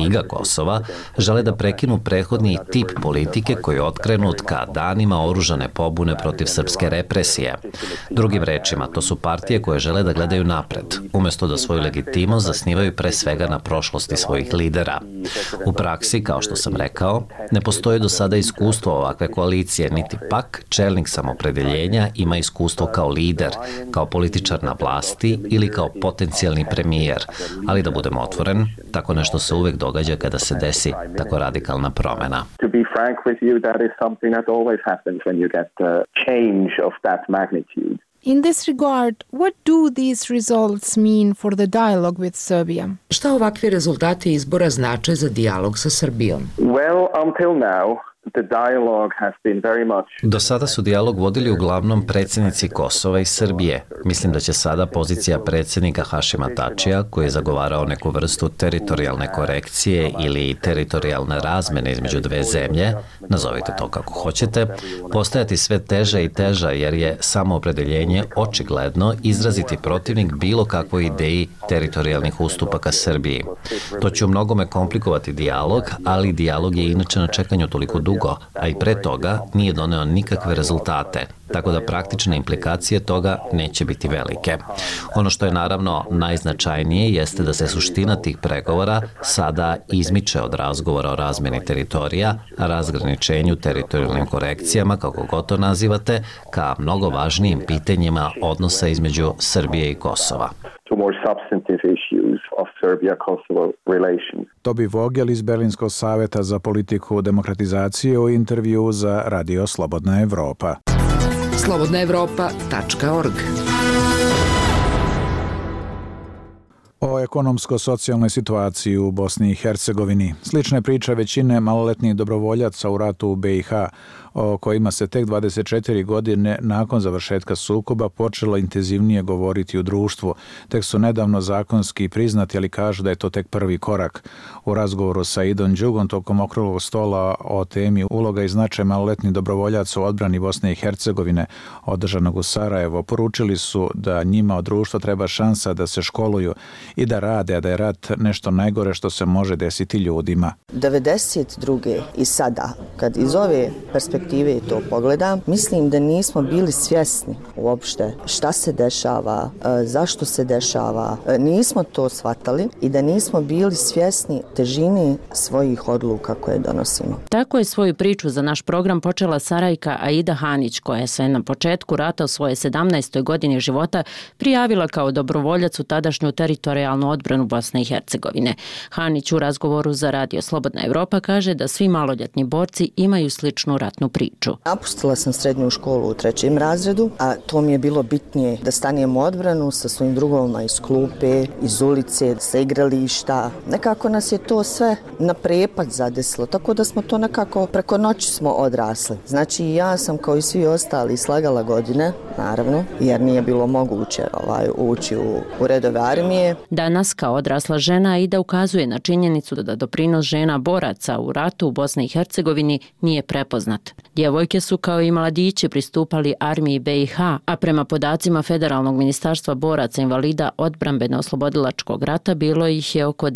knjiga Kosova, žele da prekinu prethodni tip politike koji je otkrenut ka danima oružane pobune protiv srpske represije. Drugim rečima, to su partije koje žele da gledaju napred, umjesto da svoju legitimnost zasnivaju pre svega na prošlosti svojih lidera. U praksi, kao što sam rekao, ne postoji do sada iskustvo ovakve koalicije, niti pak čelnik samopredeljenja ima iskustvo kao lider, kao političar na vlasti ili kao potencijalni premijer. Ali da budem otvoren, tako nešto se uvek događa kada se desi tako radikalna promena. To be frank with you, that is something that always happens when you get a change of that magnitude. In this regard, what do these results mean for the dialogue with Serbia? Šta ovakvi rezultati izbora znače za dijalog sa Srbijom? Well, until now, the dialogue has been very much... Do sada su dijalog vodili uglavnom predsjednici Kosova i Srbije. Mislim da će sada pozicija predsjednika Hašima Tačija, koji je zagovarao neku vrstu teritorijalne korekcije ili teritorijalne razmene između dve zemlje, nazovite to kako hoćete, postajati sve teža i teža jer je samoopredeljenje očigledno izraziti protivnik bilo kakvoj ideji teritorijalnih ustupaka Srbiji. To će u mnogome komplikovati dijalog, ali dijalog je inače na čekanju toliko dugo, a i pre toga nije doneo nikakve rezultate, tako da praktične implikacije toga neće biti velike. Ono što je naravno najznačajnije jeste da se suština tih pregovora sada izmiče od razgovora o razmeni teritorija, razgraničenju, teritorijalnim korekcijama, kako god to nazivate, ka mnogo važnijim pitanjima odnosa između Srbije i Kosova. Tobi Vogel iz Berlinskog saveta za politiku demokratizacije u intervju za Radio Slobodna Evropa. slobodnaevropa.org. O ekonomsko-socijalnoj situaciji u Bosni i Hercegovini. Slične priče većine maloletnih dobrovoljaca u ratu u BiH, o kojima se tek 24 godine nakon završetka sukoba počelo intenzivnije govoriti u društvu. Tek su nedavno zakonski priznati, ali kažu da je to tek prvi korak. U razgovoru sa Idom Đugom tokom okruglog stola o temi uloga i značaj maloletnih dobrovoljaca u odbrani Bosne i Hercegovine, održanog u Sarajevo, poručili su da njima od društva treba šansa da se školuju i da rade, a da je rat nešto najgore što se može desiti ljudima. 92. i sada, kad iz ove perspektive to pogledam, mislim da nismo bili svjesni uopšte šta se dešava, zašto se dešava. Nismo to shvatali i da nismo bili svjesni težine svojih odluka koje donosimo. Tako je svoju priču za naš program počela Sarajka Aida Hanić, koja se na početku rata u svoje 17. godini života prijavila kao dobrovoljac u tadašnju teritorijalnu odbranu Bosne i Hercegovine. Hanić u razgovoru za Radio Slobodna Evropa kaže da svi maloljetni borci imaju sličnu ratnu priču. Napustila sam srednju školu u 3. razredu, a to mi je bilo bitnije da stanem u odbranu sa svojim drugovima iz klupe, iz ulice, sa igrališta. Nekako nas je to sve na prepad zadesilo, tako da smo to nekako preko noći smo odrasli. Znači ja sam kao i svi ostali slagala godine, naravno, jer nije bilo moguće ući u redove armije. Danas kao odrasla žena Aida ukazuje na činjenicu da doprinos žena boraca u ratu u Bosni i Hercegovini nije prepoznat. Djevojke su kao i mladići pristupali armiji BiH, a prema podacima Federalnog ministarstva boraca invalida odbrambeno-oslobodilačkog rata bilo ih je oko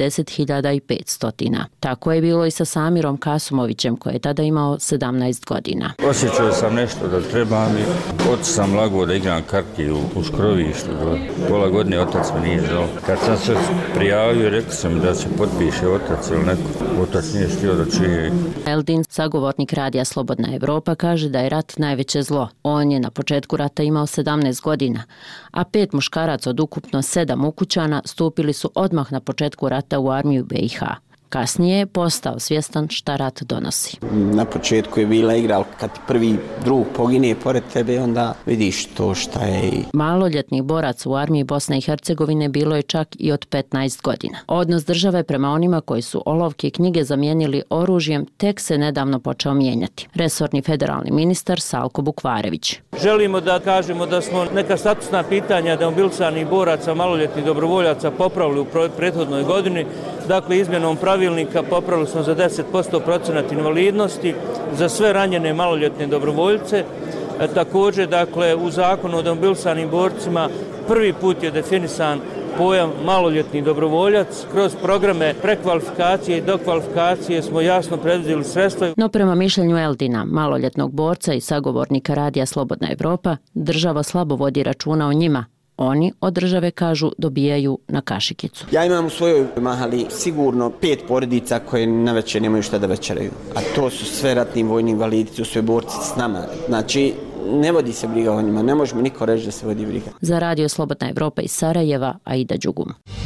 10.500. Tako je bilo i sa Samirom Kasumovićem, koji je tada imao 17 godina. Osjećao sam nešto da treba mi. Otac sam lagao da igram karti u škrovištu. Pola godine otac me nije zvao. Kad sam se prijavio, rekao sam da se potpiše otac ili neko. Otac nije htio da čuje. Eldin, sagovornik Radija Slobodna Evropa, kaže da je rat najveće zlo. On je na početku rata imao 17 godina, a 5 muškaraca od ukupno 7 ukućana stupili su odmah na početku rata u armiju BiH. Kasnije je postao svjestan šta rat donosi. Na početku je bila igra, kad prvi drug pogine pored tebe, onda vidiš to šta je. Maloljetnih boraca u armiji Bosne i Hercegovine bilo je čak i od 15 godina. Odnos države prema onima koji su olovke i knjige zamijenili oružjem tek se nedavno počeo mijenjati. Resorni federalni ministar Salko Bukvarević. Želimo da kažemo da smo neka statusna pitanja demobilisanih boraca, maloljetnih dobrovoljaca popravili u prethodnoj godini. Dakle, izmjenom pravilnika popravili smo za 10% procenat invalidnosti za sve ranjene maloljetne dobrovoljce. Također, dakle, u zakonu o demobilisanim borcima prvi put je definisan pojam maloljetni dobrovoljac. Kroz programe prekvalifikacije i dokvalifikacije smo jasno predvidjeli sredstva. No prema mišljenju Eldina, maloljetnog borca i sagovornika Radija Slobodna Evropa, država slabo vodi računa o njima. Oni od države, kažu, dobijaju na kašikicu. Ja imam u svojoj mahali sigurno 5 porodica koje na večer nemaju šta da večeraju. A to su sve ratni vojni invalidi, to su borci s nama. Znači, ne vodi se briga o njima, ne može mi niko reći da se vodi briga. Za Radio Slobodna Evropa iz Sarajeva, Aida Đugum.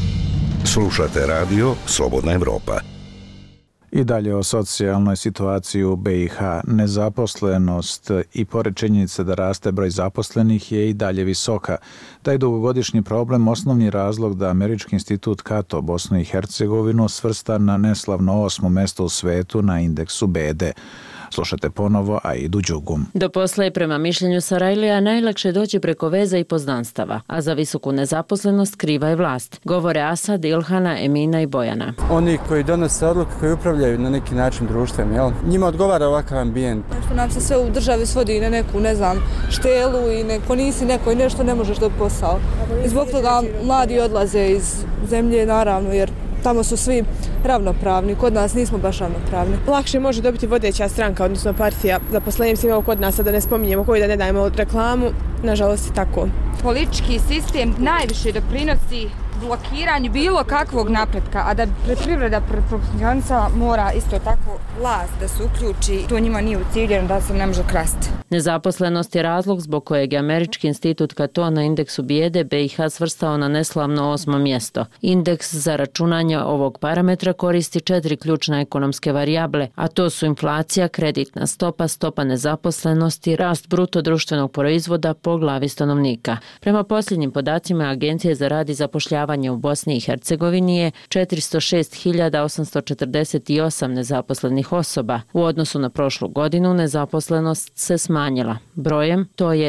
Slušate Radio Slobodna Evropa. I dalje o socijalnoj situaciji u BiH. Nezaposlenost i pored činjenice da raste broj zaposlenih je i dalje visoka. Taj dugogodišnji problem osnovni razlog da Američki institut Cato Bosnu i Hercegovinu svrsta na neslavno 8. mesto u svetu na indeksu BD. Slušate ponovo Aidu Đugum. Do posla je prema mišljenju Sarajlija najlakše doći preko veza i poznanstava, a za visoku nezaposlenost kriva je vlast. Govore Asad, Ilhana, Emina i Bojana. Oni koji donose odluke, koji upravljaju na neki način društvom, jel? Njima odgovara ovakav ambijent. Što nam se sve u državi svodi na neku, ne znam, štelu i neko nisi neko i nešto ne možeš dobiti posao. I zbog toga mladi odlaze iz zemlje, naravno, jer tamo su svi ravnopravni, kod nas nismo baš ravnopravni. Lakše može dobiti vodeća stranka, odnosno partija. Zaposlenjem se imamo kod nas, a da ne spominjemo koji da ne dajemo reklamu, nažalost je tako. Politički sistem najviše doprinosi blokiranju bilo kakvog napretka, a da privreda funkcionisala mora isto tako vlast da se uključi. To njima nije uciljeno da se ne može krasti. Nezaposlenost je razlog zbog kojeg je Američki institut Cato na indeksu bijede BiH svrstao na neslavno 8. mjesto. Indeks za računanje ovog parametra koristi 4 ključne ekonomske varijable, a to su inflacija, kreditna stopa, stopa nezaposlenosti, rast bruto društvenog proizvoda po glavi stanovnika. Prema posljednjim podacima Agencije za rad i zapošljavanje u Bosni i Hercegovini je 406.848 nezaposlenih osoba. U odnosu na prošlu godinu nezaposlenost se smanjila. Brojem to je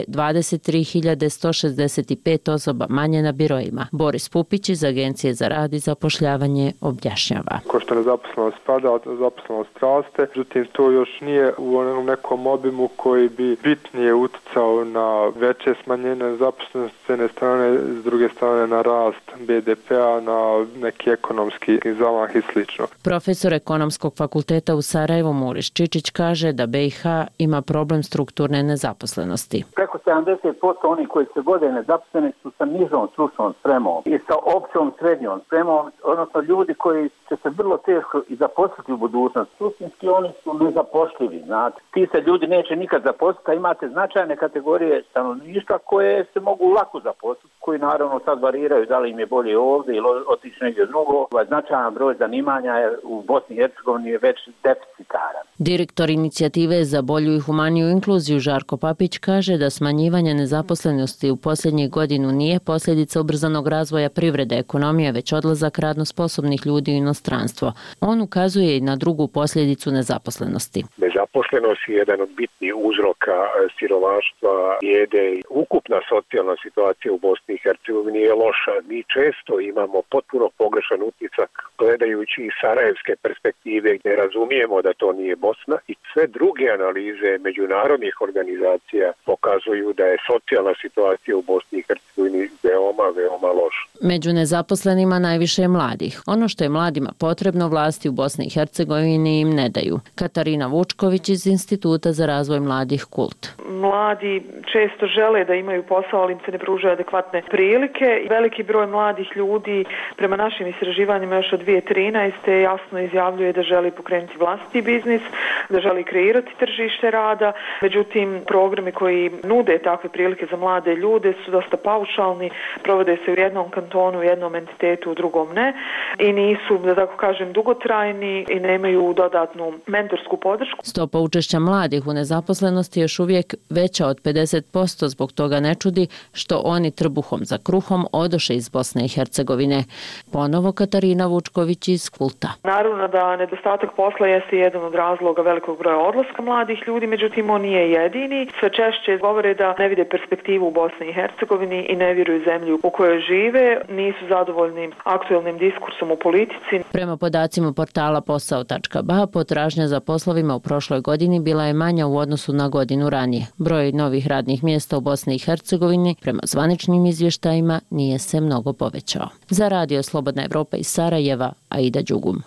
23.165 osoba manje na birojima. Boris Pupić iz Agencije za rad i zapošljavanje objašnjava. Ko što nezaposlenost pada, zaposlenost raste, međutim to još nije u onom nekom obimu koji bi bitnije uticao na veće smanjenje nezaposlenosti s jedne strane, s druge strane na rast BDP-a, na neki ekonomski zamah i slično. Profesor ekonomskog fakulteta u Sarajevu Muris Čičić kaže da BiH ima problem strukturne nezaposlenosti. Preko 70% onih koji se vode nezaposleni su sa nižom stručnom spremom i sa općom srednjom spremom, odnosno ljudi koji će se vrlo teško i zaposliti u budućnosti. Suštinski oni su nezapošljivi, znate. Ti se ljudi neće nikad zaposliti, a imate značajne kategorije stanovništva koje se mogu lako zaposliti, koji naravno sad variraju da li im je bolje ovdje ili otići negdje drugo. Značajan broj zanimanja je u Bosni i Hercegovini je već deficitaran. Direktor inicijative za bolju i humaniju inkluziju Žarko Papić kaže da smanjivanje nezaposlenosti u posljednjih godinu nije posljedica ubrzanog razvoja privrede ekonomije, već odlazak radno sposobnih ljudi u inostranstvo. On ukazuje i na drugu posljedicu nezaposlenosti. Nezaposlenost je jedan od bitnih uzroka siromaštva, bijede. Ukupna socijalna situacija u Bosni i Hercegovini je loša. Mi često imamo potpuno pogrešan utisak gledajući iz sarajevske perspektive gdje razumijemo da to nije Bosna i sve druge analize međunarodnih organizacija pokazuju da je socijalna situacija u Bosni i Hercegovini veoma loša. Među nezaposlenima najviše je mladih. Ono što je mladima potrebno vlasti u Bosni i Hercegovini im ne daju. Katarina Vučković iz Instituta za razvoj mladih Kult. Mladi često žele da imaju posao, ali im se ne pružaju adekvatne prilike. Veliki broj mladih ljudi prema našim istraživanjima još od 2013. jasno izjavljuje da želi pokrenuti vlastiti biznis, da želi kreirati tržište rada. Međutim, programi koji nude takve prilike za mlade ljude su dosta paušalni, provode se u jednom kantonu, u jednom entitetu, u drugom ne i nisu, da tako kažem, dugotrajni i nemaju dodatnu mentorsku podršku. Stopa učešća mladih u nezaposlenosti je još uvijek veća od 50%, zbog toga ne čudi što oni trbuhom za kruhom odoše iz Bosne i Hercegovine. Ponovo Katarina Vučković iz Kulta. Naravno da nedostatak posla jeste jedan od razloga velikog broja odlaska mladih ljudi, međutim on nije jedini. Sve češće govore da ne vide perspektivu u Bosni i Hercegovini i ne vjeruju zemlju u kojoj žive, nisu zadovoljni aktuelnim diskursom u politici. Prema podacima portala posao.ba, potražnja za poslovima u prošloj godini bila je manja u odnosu na godinu ranije. Broj novih radnih mjesta u Bosni i Hercegovini prema zvaničnim izvještajima nije se mnogo povećao. obećao. Za Radio Slobodna Evropa iz Sarajeva, Aida Đugum.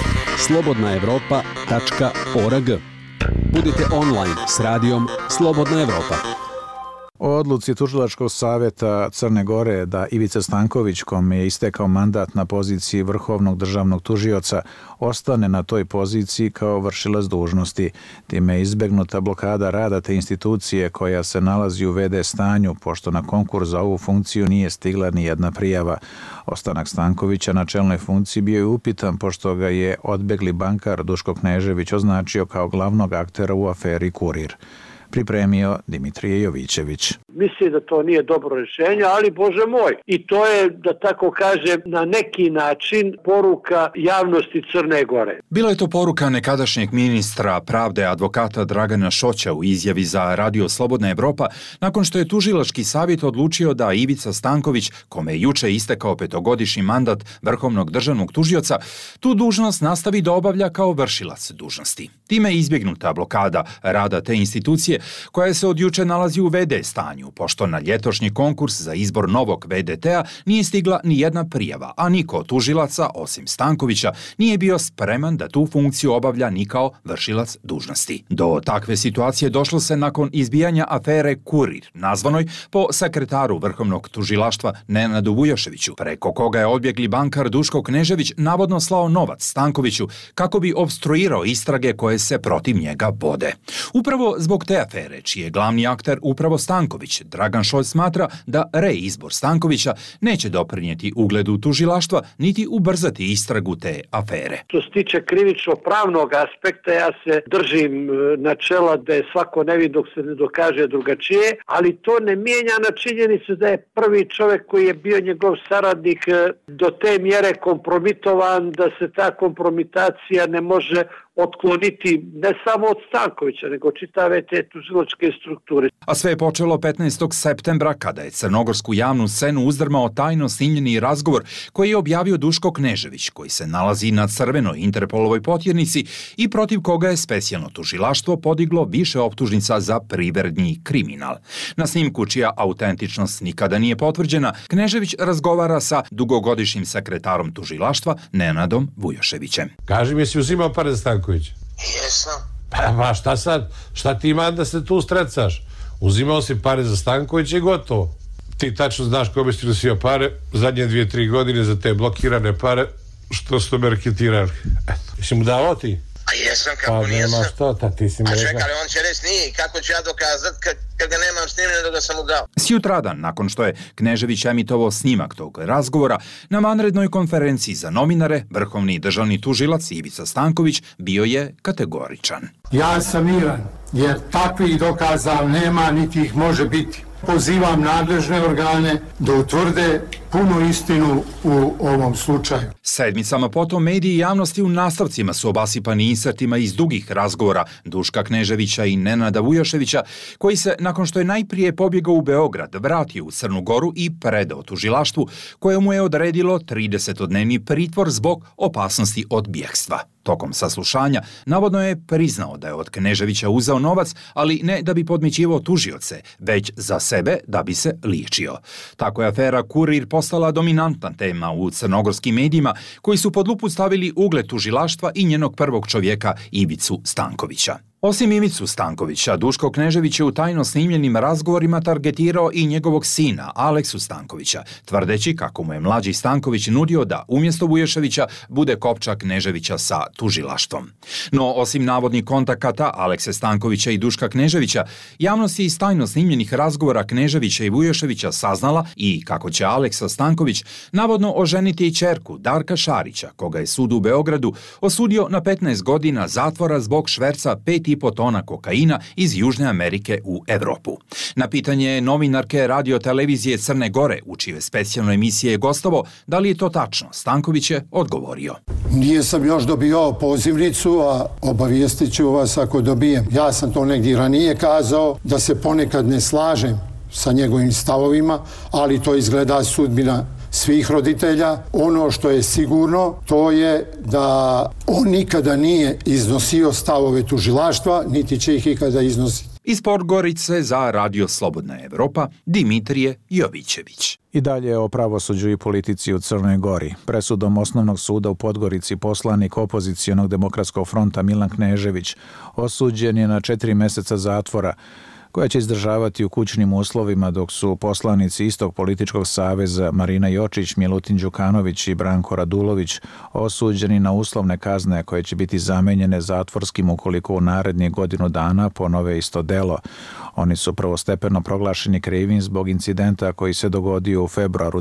slobodnaevropa.org. Budite online s radijom Slobodna Evropa. O odluci Tužilačkog savjeta Crne Gore da Ivica Stanković, kome je istekao mandat na poziciji vrhovnog državnog tužioca, ostane na toj poziciji kao vršilac dužnosti. Time je izbegnuta blokada rada te institucije koja se nalazi u VD stanju, pošto na konkurs za ovu funkciju nije stigla ni jedna prijava. Ostanak Stankovića na čelnoj funkciji bio je upitan, pošto ga je odbegli bankar Duško Knežević označio kao glavnog aktera u aferi Kurir. Pripremio Dimitrije Jovićević. Mislim da to nije dobro rješenje, ali Bože moj. I to je, da tako kažem, na neki način poruka javnosti Crne Gore. Bila je to poruka nekadašnjeg ministra pravde advokata Dragana Šoća u izjavi za Radio Slobodna Evropa nakon što je Tužilački savjet odlučio da Ivica Stanković, kome je juče istekao 5-godišnji mandat vrhovnog državnog tužioca, tu dužnost nastavi da obavlja kao vršilac dužnosti. Time je izbjegnuta blokada rada te institucije koja se od juče nalazi u VD stanju, pošto na ljetošnji konkurs za izbor novog VDT-a nije stigla ni jedna prijava, a niko od tužilaca, osim Stankovića, nije bio spreman da tu funkciju obavlja ni kao vršilac dužnosti. Do takve situacije došlo se nakon izbijanja afere Kurir, nazvanoj po sekretaru Vrhovnog tužilaštva Nenadu Vujoševiću, preko koga je odbjegli bankar Duško Knežević navodno slao novac Stankoviću kako bi opstruirao istrage koje se protiv njega vode. Upravo zbog te afere, čiji je glavni akter upravo Stanković, Dragan Šolj smatra da reizbor Stankovića neće doprinijeti ugledu tužilaštva niti ubrzati istragu te afere. Što se tiče krivično-pravnog aspekta, ja se držim načela da je svako nevin dok se ne dokaže drugačije, ali to ne mijenja na činjenicu da je prvi čovjek koji je bio njegov saradnik do te mjere kompromitovan da se ta kompromitacija ne može otkloniti ne samo od Stankovića, nego čitave te tužilačke strukture. A sve je počelo 15. septembra kada je crnogorsku javnu scenu uzdrmao tajno snimljeni razgovor koji je objavio Duško Knežević, koji se nalazi na crvenoj Interpolovoj potjernici i protiv koga je specijalno tužilaštvo podiglo više optužnica za privredni kriminal. Na snimku, čija autentičnost nikada nije potvrđena, Knežević razgovara sa dugogodišnjim sekretarom tužilaštva Nenadom Vujoševićem. Kaži mi, si uzimao pare za Stankovića? Jesam. Pa šta sad? Šta ti ima da se tu strecaš? Uzimao si pare za Stankovića i gotovo. Ti tačno znaš kome si nosio pare zadnje 2-3 godine za te blokirane pare što su me raketirali. Eto, jesi mu dao ti? A jesam, kako nijesam. Pa nema što, ti si mi rekao. A čekaj, on će reći nije, kako ću ja dokazat kad ga nemam snimljeno da ga sam mu dao? Sjutradan, nakon što je Knežević emitovao snimak tog razgovora, na vanrednoj konferenciji za novinare, vrhovni državni tužilac Ivica Stanković bio je kategoričan. Ja sam miran, jer takvih dokaza nema niti ih može biti. Pozivam nadležne organe da utvrde punu istinu u ovom slučaju. Sedmicama potom mediji i javnosti u nastavcima su obasipani insertima iz dugih razgovora Duška Kneževića i Nenada Vujoševića, koji se, nakon što je najprije pobjegao u Beograd, vratio u Crnu Goru i predao tužilaštvu, koje mu je odredilo 30-dnevni pritvor zbog opasnosti od bjegstva. Tokom saslušanja navodno je priznao da je od Kneževića uzeo novac, ali ne da bi podmićivao tužioce, već za sebe da bi se liječio. Tako je afera Kurir postala dominantna tema u crnogorskim medijima, koji su pod lupu stavili ugled tužilaštva i njenog prvog čovjeka Ivicu Stankovića. Osim Ivicu Stankovića, Duško Knežević je u tajno snimljenim razgovorima targetirao i njegovog sina, Aleksu Stankovića, tvrdeći kako mu je mlađi Stanković nudio da umjesto Vujoševića bude kopča Kneževića sa tužilaštvom. No, osim navodnih kontakata Alekse Stankovića i Duška Kneževića, javnost je iz tajno snimljenih razgovora Kneževića i Vujoševića saznala i kako će Aleksa Stanković navodno oženiti i ćerku Darka Šarića, koga je sud u Beogradu osudio na 15 godina zatvora zbog šverca 5,5 tona kokaina iz Južne Amerike u Evropu. Na pitanje novinarke radiotelevizije Crne Gore, u čije specijalnoj emisije je gostovao, da li je to tačno, Stanković je odgovorio. Nije sam još dobio pozivnicu, a obavijestit ću vas ako dobijem. Ja sam to negdje ranije kazao, da se ponekad ne slažem sa njegovim stavovima, ali to izgleda sudbina svih roditelja. Ono što je sigurno, to je da on nikada nije iznosio stavove tužilaštva, niti će ih ikada iznositi. Iz Podgorice za Radio Slobodna Evropa, Dimitrije Jovićević. I dalje o pravosuđu i politici u Crnoj Gori. Presudom Osnovnog suda u Podgorici poslanik opozicionog Demokratskog fronta Milan Knežević osuđen je na 4 meseca zatvora, koja će izdržavati u kućnim uslovima, dok su poslanici istog političkog saveza Marina Jočić, Milutin Đukanović i Branko Radulović osuđeni na uslovne kazne koje će biti zamenjene zatvorskim ukoliko u narednih godinu dana ponove isto delo. Oni su prvostepeno proglašeni krivim zbog incidenta koji se dogodio u februaru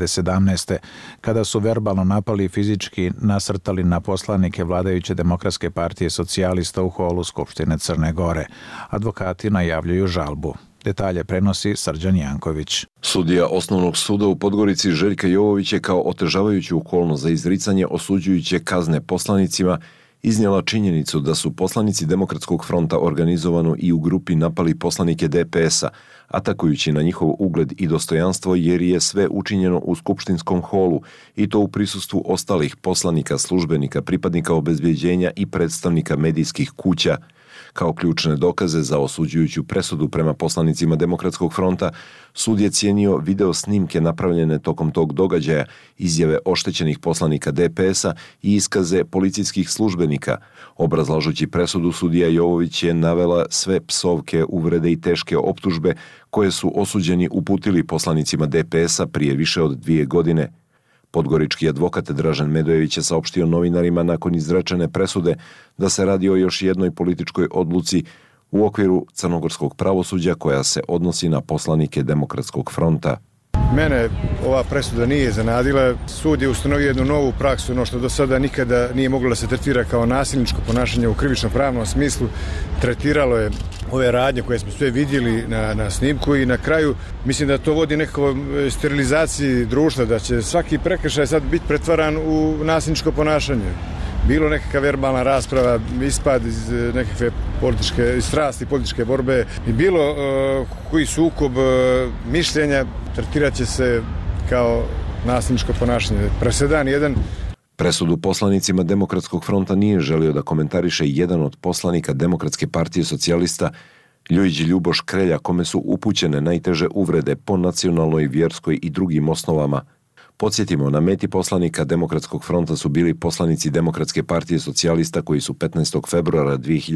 2017. kada su verbalno napali i fizički nasrtali na poslanike vladajuće Demokratske partije socijalista u holu Skupštine Crne Gore. Advokati najavljuju žalbu. Detalje prenosi Srđan Janković. Sudija Osnovnog suda u Podgorici Željka Jovović je kao otežavajuću okolnost za izricanje osuđujuće kazne poslanicima iznijela činjenicu da su poslanici Demokratskog fronta organizovano i u grupi napali poslanike DPS-a, atakujući na njihov ugled i dostojanstvo jer je sve učinjeno u skupštinskom holu i to u prisustvu ostalih poslanika, službenika, pripadnika obezbeđenja i predstavnika medijskih kuća. Kao ključne dokaze za osuđujuću presudu prema poslanicima Demokratskog fronta, sud je cijenio video snimke napravljene tokom tog događaja, izjave oštećenih poslanika DPS-a i iskaze policijskih službenika. Obrazlažući presudu, sudija Jovović je navela sve psovke, uvrede i teške optužbe koje su osuđeni uputili poslanicima DPS-a prije više od 2 godine. Podgorički advokat Dražen Medojević je saopštio novinarima nakon izrečene presude da se radi o još jednoj političkoj odluci u okviru crnogorskog pravosuđa koja se odnosi na poslanike Demokratskog fronta. Mene ova presuda nije iznenadila. Sud je ustanovio jednu novu praksu, ono što do sada nikada nije moglo da se tretira kao nasilničko ponašanje u krivično-pravnom smislu. Tretiralo je ove radnje koje smo sve vidjeli na snimku i na kraju mislim da to vodi nekoj sterilizaciji društva, da će svaki prekršaj sad biti pretvaran u nasilničko ponašanje. Bilo nekakva verbalna rasprava, ispad iz nekakve političke strasti, političke borbe i bilo koji sukob mišljenja tretirat će se kao nasilničko ponašanje. Presedan jedan. Presudu poslanicima Demokratskog fronta nije želio da komentariše jedan od poslanika Demokratske partije socijalista, Ljujić Ljuboš Krelja, kome su upućene najteže uvrede po nacionalnoj, vjerskoj i drugim osnovama. Podsjetimo, na meti poslanika Demokratskog fronta su bili poslanici Demokratske partije socijalista koji su 15. februara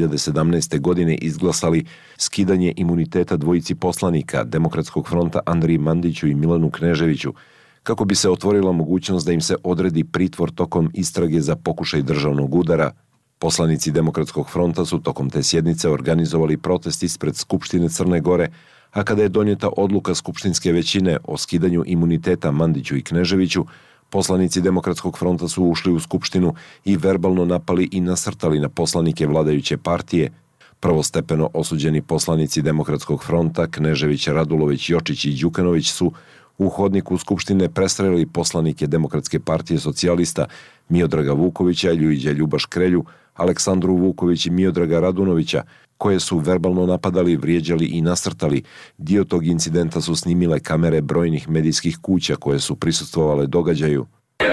2017. godine izglasali skidanje imuniteta dvojici poslanika Demokratskog fronta Andriji Mandiću i Milanu Kneževiću, kako bi se otvorila mogućnost da im se odredi pritvor tokom istrage za pokušaj državnog udara. Poslanici Demokratskog fronta su tokom te sjednice organizovali protest ispred Skupštine Crne Gore, a kada je donijeta odluka skupštinske većine o skidanju imuniteta Mandiću i Kneževiću, poslanici Demokratskog fronta su ušli u Skupštinu i verbalno napali i nasrtali na poslanike vladajuće partije. Prvostepeno osuđeni poslanici Demokratskog fronta Knežević, Radulović, Jočić i Đukanović su u hodniku Skupštine prestrelili poslanike Demokratske partije socijalista Miodraga Vukovića, Ljujića Ljubaš Krelju, Aleksandru Vuković i Miodraga Radunovića, koje su verbalno napadali, vrijeđali i nasrtali. Dio tog incidenta su snimile kamere brojnih medijskih kuća koje su prisustvovale događaju.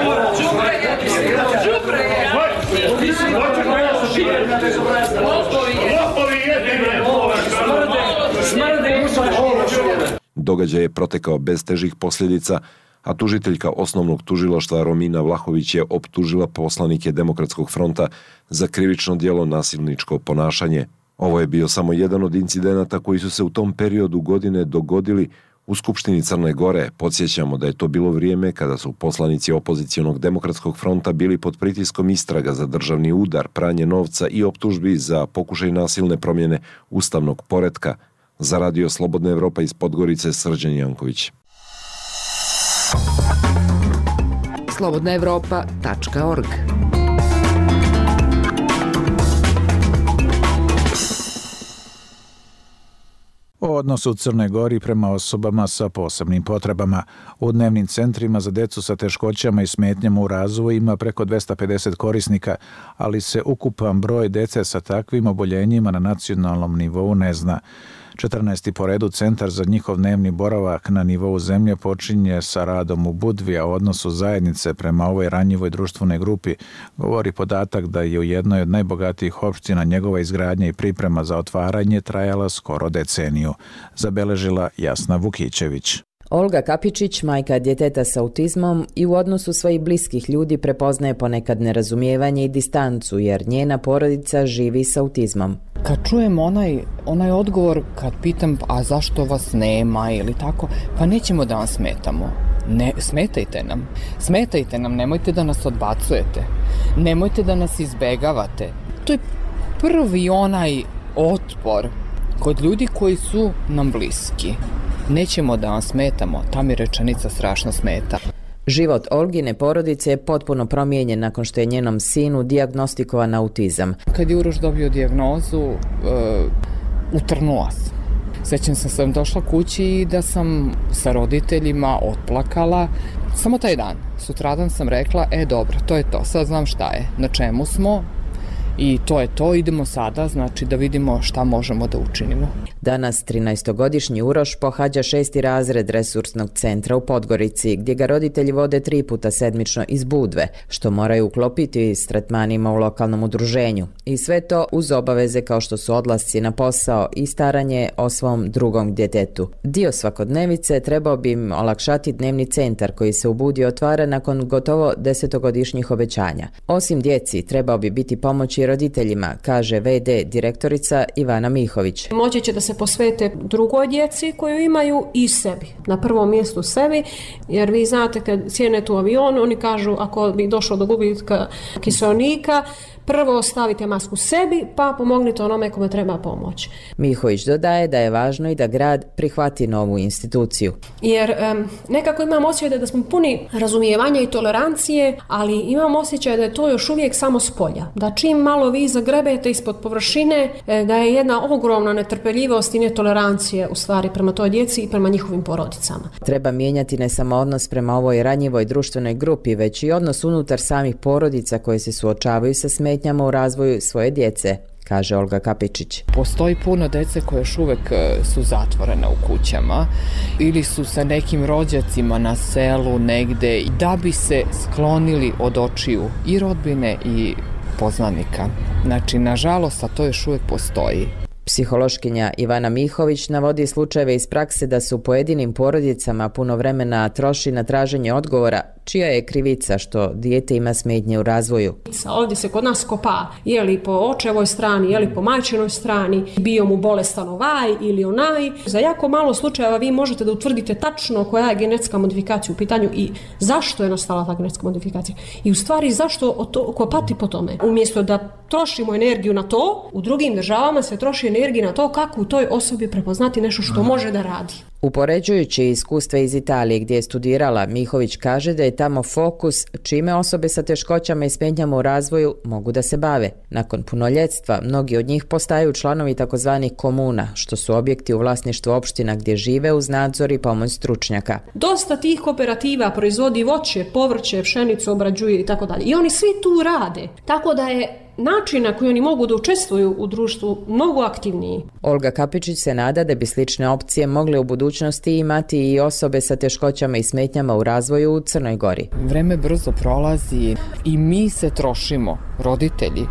Događaj je protekao bez težih posljedica, a tužiteljka osnovnog tužilaštva Romina Vlahović je optužila poslanike Demokratskog fronta za krivično djelo nasilničko ponašanje. Ovo je bio samo jedan od incidenata koji su se u tom periodu godine dogodili u Skupštini Crne Gore. Podsjećamo da je to bilo vrijeme kada su poslanici opozicionog Demokratskog fronta bili pod pritiskom istraga za državni udar, pranje novca i optužbi za pokušaj nasilne promjene ustavnog poretka. Za Radio Slobodna Evropa iz Podgorice, Srđan Janković. slobodnaevropa.org. O odnosu u Crnoj Gori prema osobama sa posebnim potrebama. U dnevnim centrima za decu sa teškoćama i smetnjama u razvoju ima preko 250 korisnika, ali se ukupan broj dece sa takvim oboljenjima na nacionalnom nivou ne zna. 14. po redu centar za njihov dnevni boravak na nivou zemlje počinje sa radom u Budvi, a o odnosu zajednice prema ovoj ranjivoj društvenoj grupi govori podatak da je u jednoj od najbogatijih opština njegova izgradnja i priprema za otvaranje trajala skoro deceniju, zabeležila Jasna Vukićević. Olga Kapičić, majka djeteta sa autizmom, i u odnosu svojih bliskih ljudi prepoznaje ponekad nerazumijevanje i distancu, jer njena porodica živi s autizmom. Kad čujem onaj odgovor, kad pitam a zašto vas nema ili tako, pa nećemo da vam smetamo. Ne, smetajte nam, nemojte da nas odbacujete, nemojte da nas izbegavate. To je prvi onaj otpor kod ljudi koji su nam bliski. Nećemo da vam smetamo, ta mi rečenica strašno smeta. Život Olgine porodice je potpuno promijenjen nakon što je njenom sinu dijagnostikovan autizam. Kad je Uroš dobio dijagnozu, utrnula sam. Sjećam se sam došla kući i da sam sa roditeljima otplakala. Samo taj dan. Sutradan sam rekla, dobro, to je to, sad znam šta je, na čemu smo. I to je to, idemo sada, znači da vidimo šta možemo da učinimo. Danas 13-godišnji Uroš pohađa 6. razred resursnog centra u Podgorici, gdje ga roditelji vode 3 puta sedmično iz Budve, što moraju uklopiti s tretmanima u lokalnom udruženju. I sve to uz obaveze kao što su odlasci na posao i staranje o svom drugom djetetu. Dio svakodnevice trebao bi im olakšati dnevni centar koji se u Budvi otvara nakon gotovo 10-godišnjih obećanja. Osim djeci, trebao bi biti pomoći roditeljima, kaže VD direktorica Ivana Mihović. Moći će da se posvete drugoj djeci koju imaju i sebi. Na prvom mjestu sebi, jer vi znate kad sjednete u avion, oni kažu ako bi došlo do gubitka kiseonika, prvo stavite masku sebi, pa pomognite onome kome treba pomoć. Mihović dodaje da je važno i da grad prihvati novu instituciju. Jer nekako imam osjećaj da smo puni razumijevanja i tolerancije, ali imam osjećaj da je to još uvijek samo s polja. Da čim malo vi zagrebete ispod površine, da je jedna ogromna netrpeljivost i netolerancije u stvari prema toj djeci i prema njihovim porodicama. Treba mijenjati ne samo odnos prema ovoj ranjivoj društvenoj grupi, već i odnos unutar samih porodica koje se suočavaju sa smetnjama u razvoju svoje djece, kaže Olga Kapičić. Postoji puno djece koje još uvek su zatvorene u kućama ili su sa nekim rođacima na selu negde da bi se sklonili od očiju i rodbine i poznanika. Znači, nažalost, a to još uvijek postoji. Psihološkinja Ivana Mihović navodi slučajeve iz prakse da su pojedinim porodicama puno vremena troši na traženje odgovora čija je krivica što dijete ima smetnje u razvoju. Ovdje se kod nas kopa, je li po očevoj strani, je li po majčinoj strani, bio mu bolestan ovaj ili onaj. Za jako malo slučajeva vi možete da utvrdite tačno koja je genetska modifikacija u pitanju i zašto je nastala ta genetska modifikacija. I u stvari zašto kopati po tome. Umjesto da trošimo energiju na to, u drugim državama se troši energija na to kako u toj osobi prepoznati nešto što može da radi. Upoređujući iskustva iz Italije gdje je studirala, Mihović kaže da je tamo fokus čime osobe sa teškoćama i smetnjama u razvoju mogu da se bave. Nakon punoljetstva, mnogi od njih postaju članovi takozvanih komuna, što su objekti u vlasništvu opština gdje žive uz nadzor i pomoć stručnjaka. Dosta tih kooperativa proizvodi voće, povrće, pšenicu obrađuje i tako dalje. I oni svi tu rade. Tako da je način na koji oni mogu da učestvuju u društvu mnogo aktivniji. Olga Kapičić se nada da bi slične opcije mogle u budućnosti imati i osobe sa teškoćama i smetnjama u razvoju u Crnoj Gori. Vreme brzo prolazi i mi se trošimo, roditelji.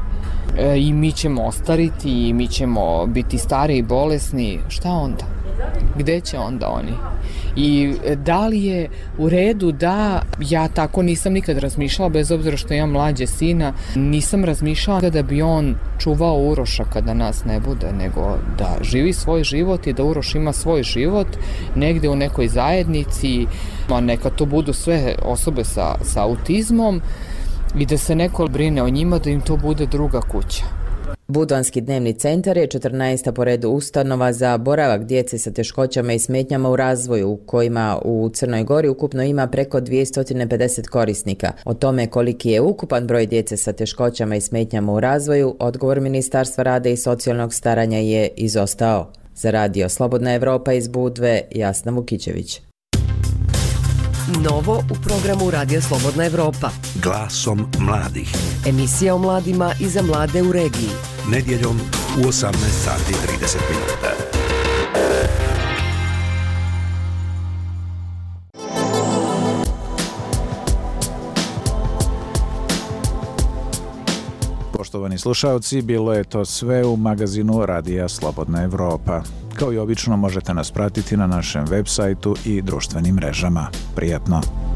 I mi ćemo ostariti i mi ćemo biti stari i bolesni. Šta onda? Gde će onda oni? I da li je u redu da ja tako nisam nikad razmišljala, bez obzira što imam mlađe sina, nisam razmišljala da bi on čuvao Uroša kada nas ne bude, nego da živi svoj život i da Uroš ima svoj život negde u nekoj zajednici, a neka to budu sve osobe sa autizmom i da se neko brine o njima, da im to bude druga kuća. Budvanski dnevni centar je 14. po redu ustanova za boravak djece sa teškoćama i smetnjama u razvoju, u kojima u Crnoj Gori ukupno ima preko 250 korisnika. O tome koliki je ukupan broj djece sa teškoćama i smetnjama u razvoju, odgovor Ministarstva rada i socijalnog staranja je izostao. Za radio Slobodna Evropa iz Budve, Jasna Vukićević. Novo u programu Radija Slobodna Evropa. Glasom mladih. Emisija o mladima i za mlade u regiji. Nedjeljom u 18:30 minuta. Poštovani slušalci, bilo je to sve u magazinu Radija Slobodna Evropa. Kao i obično možete nas pratiti na našem web sajtu i društvenim mrežama. Prijatno!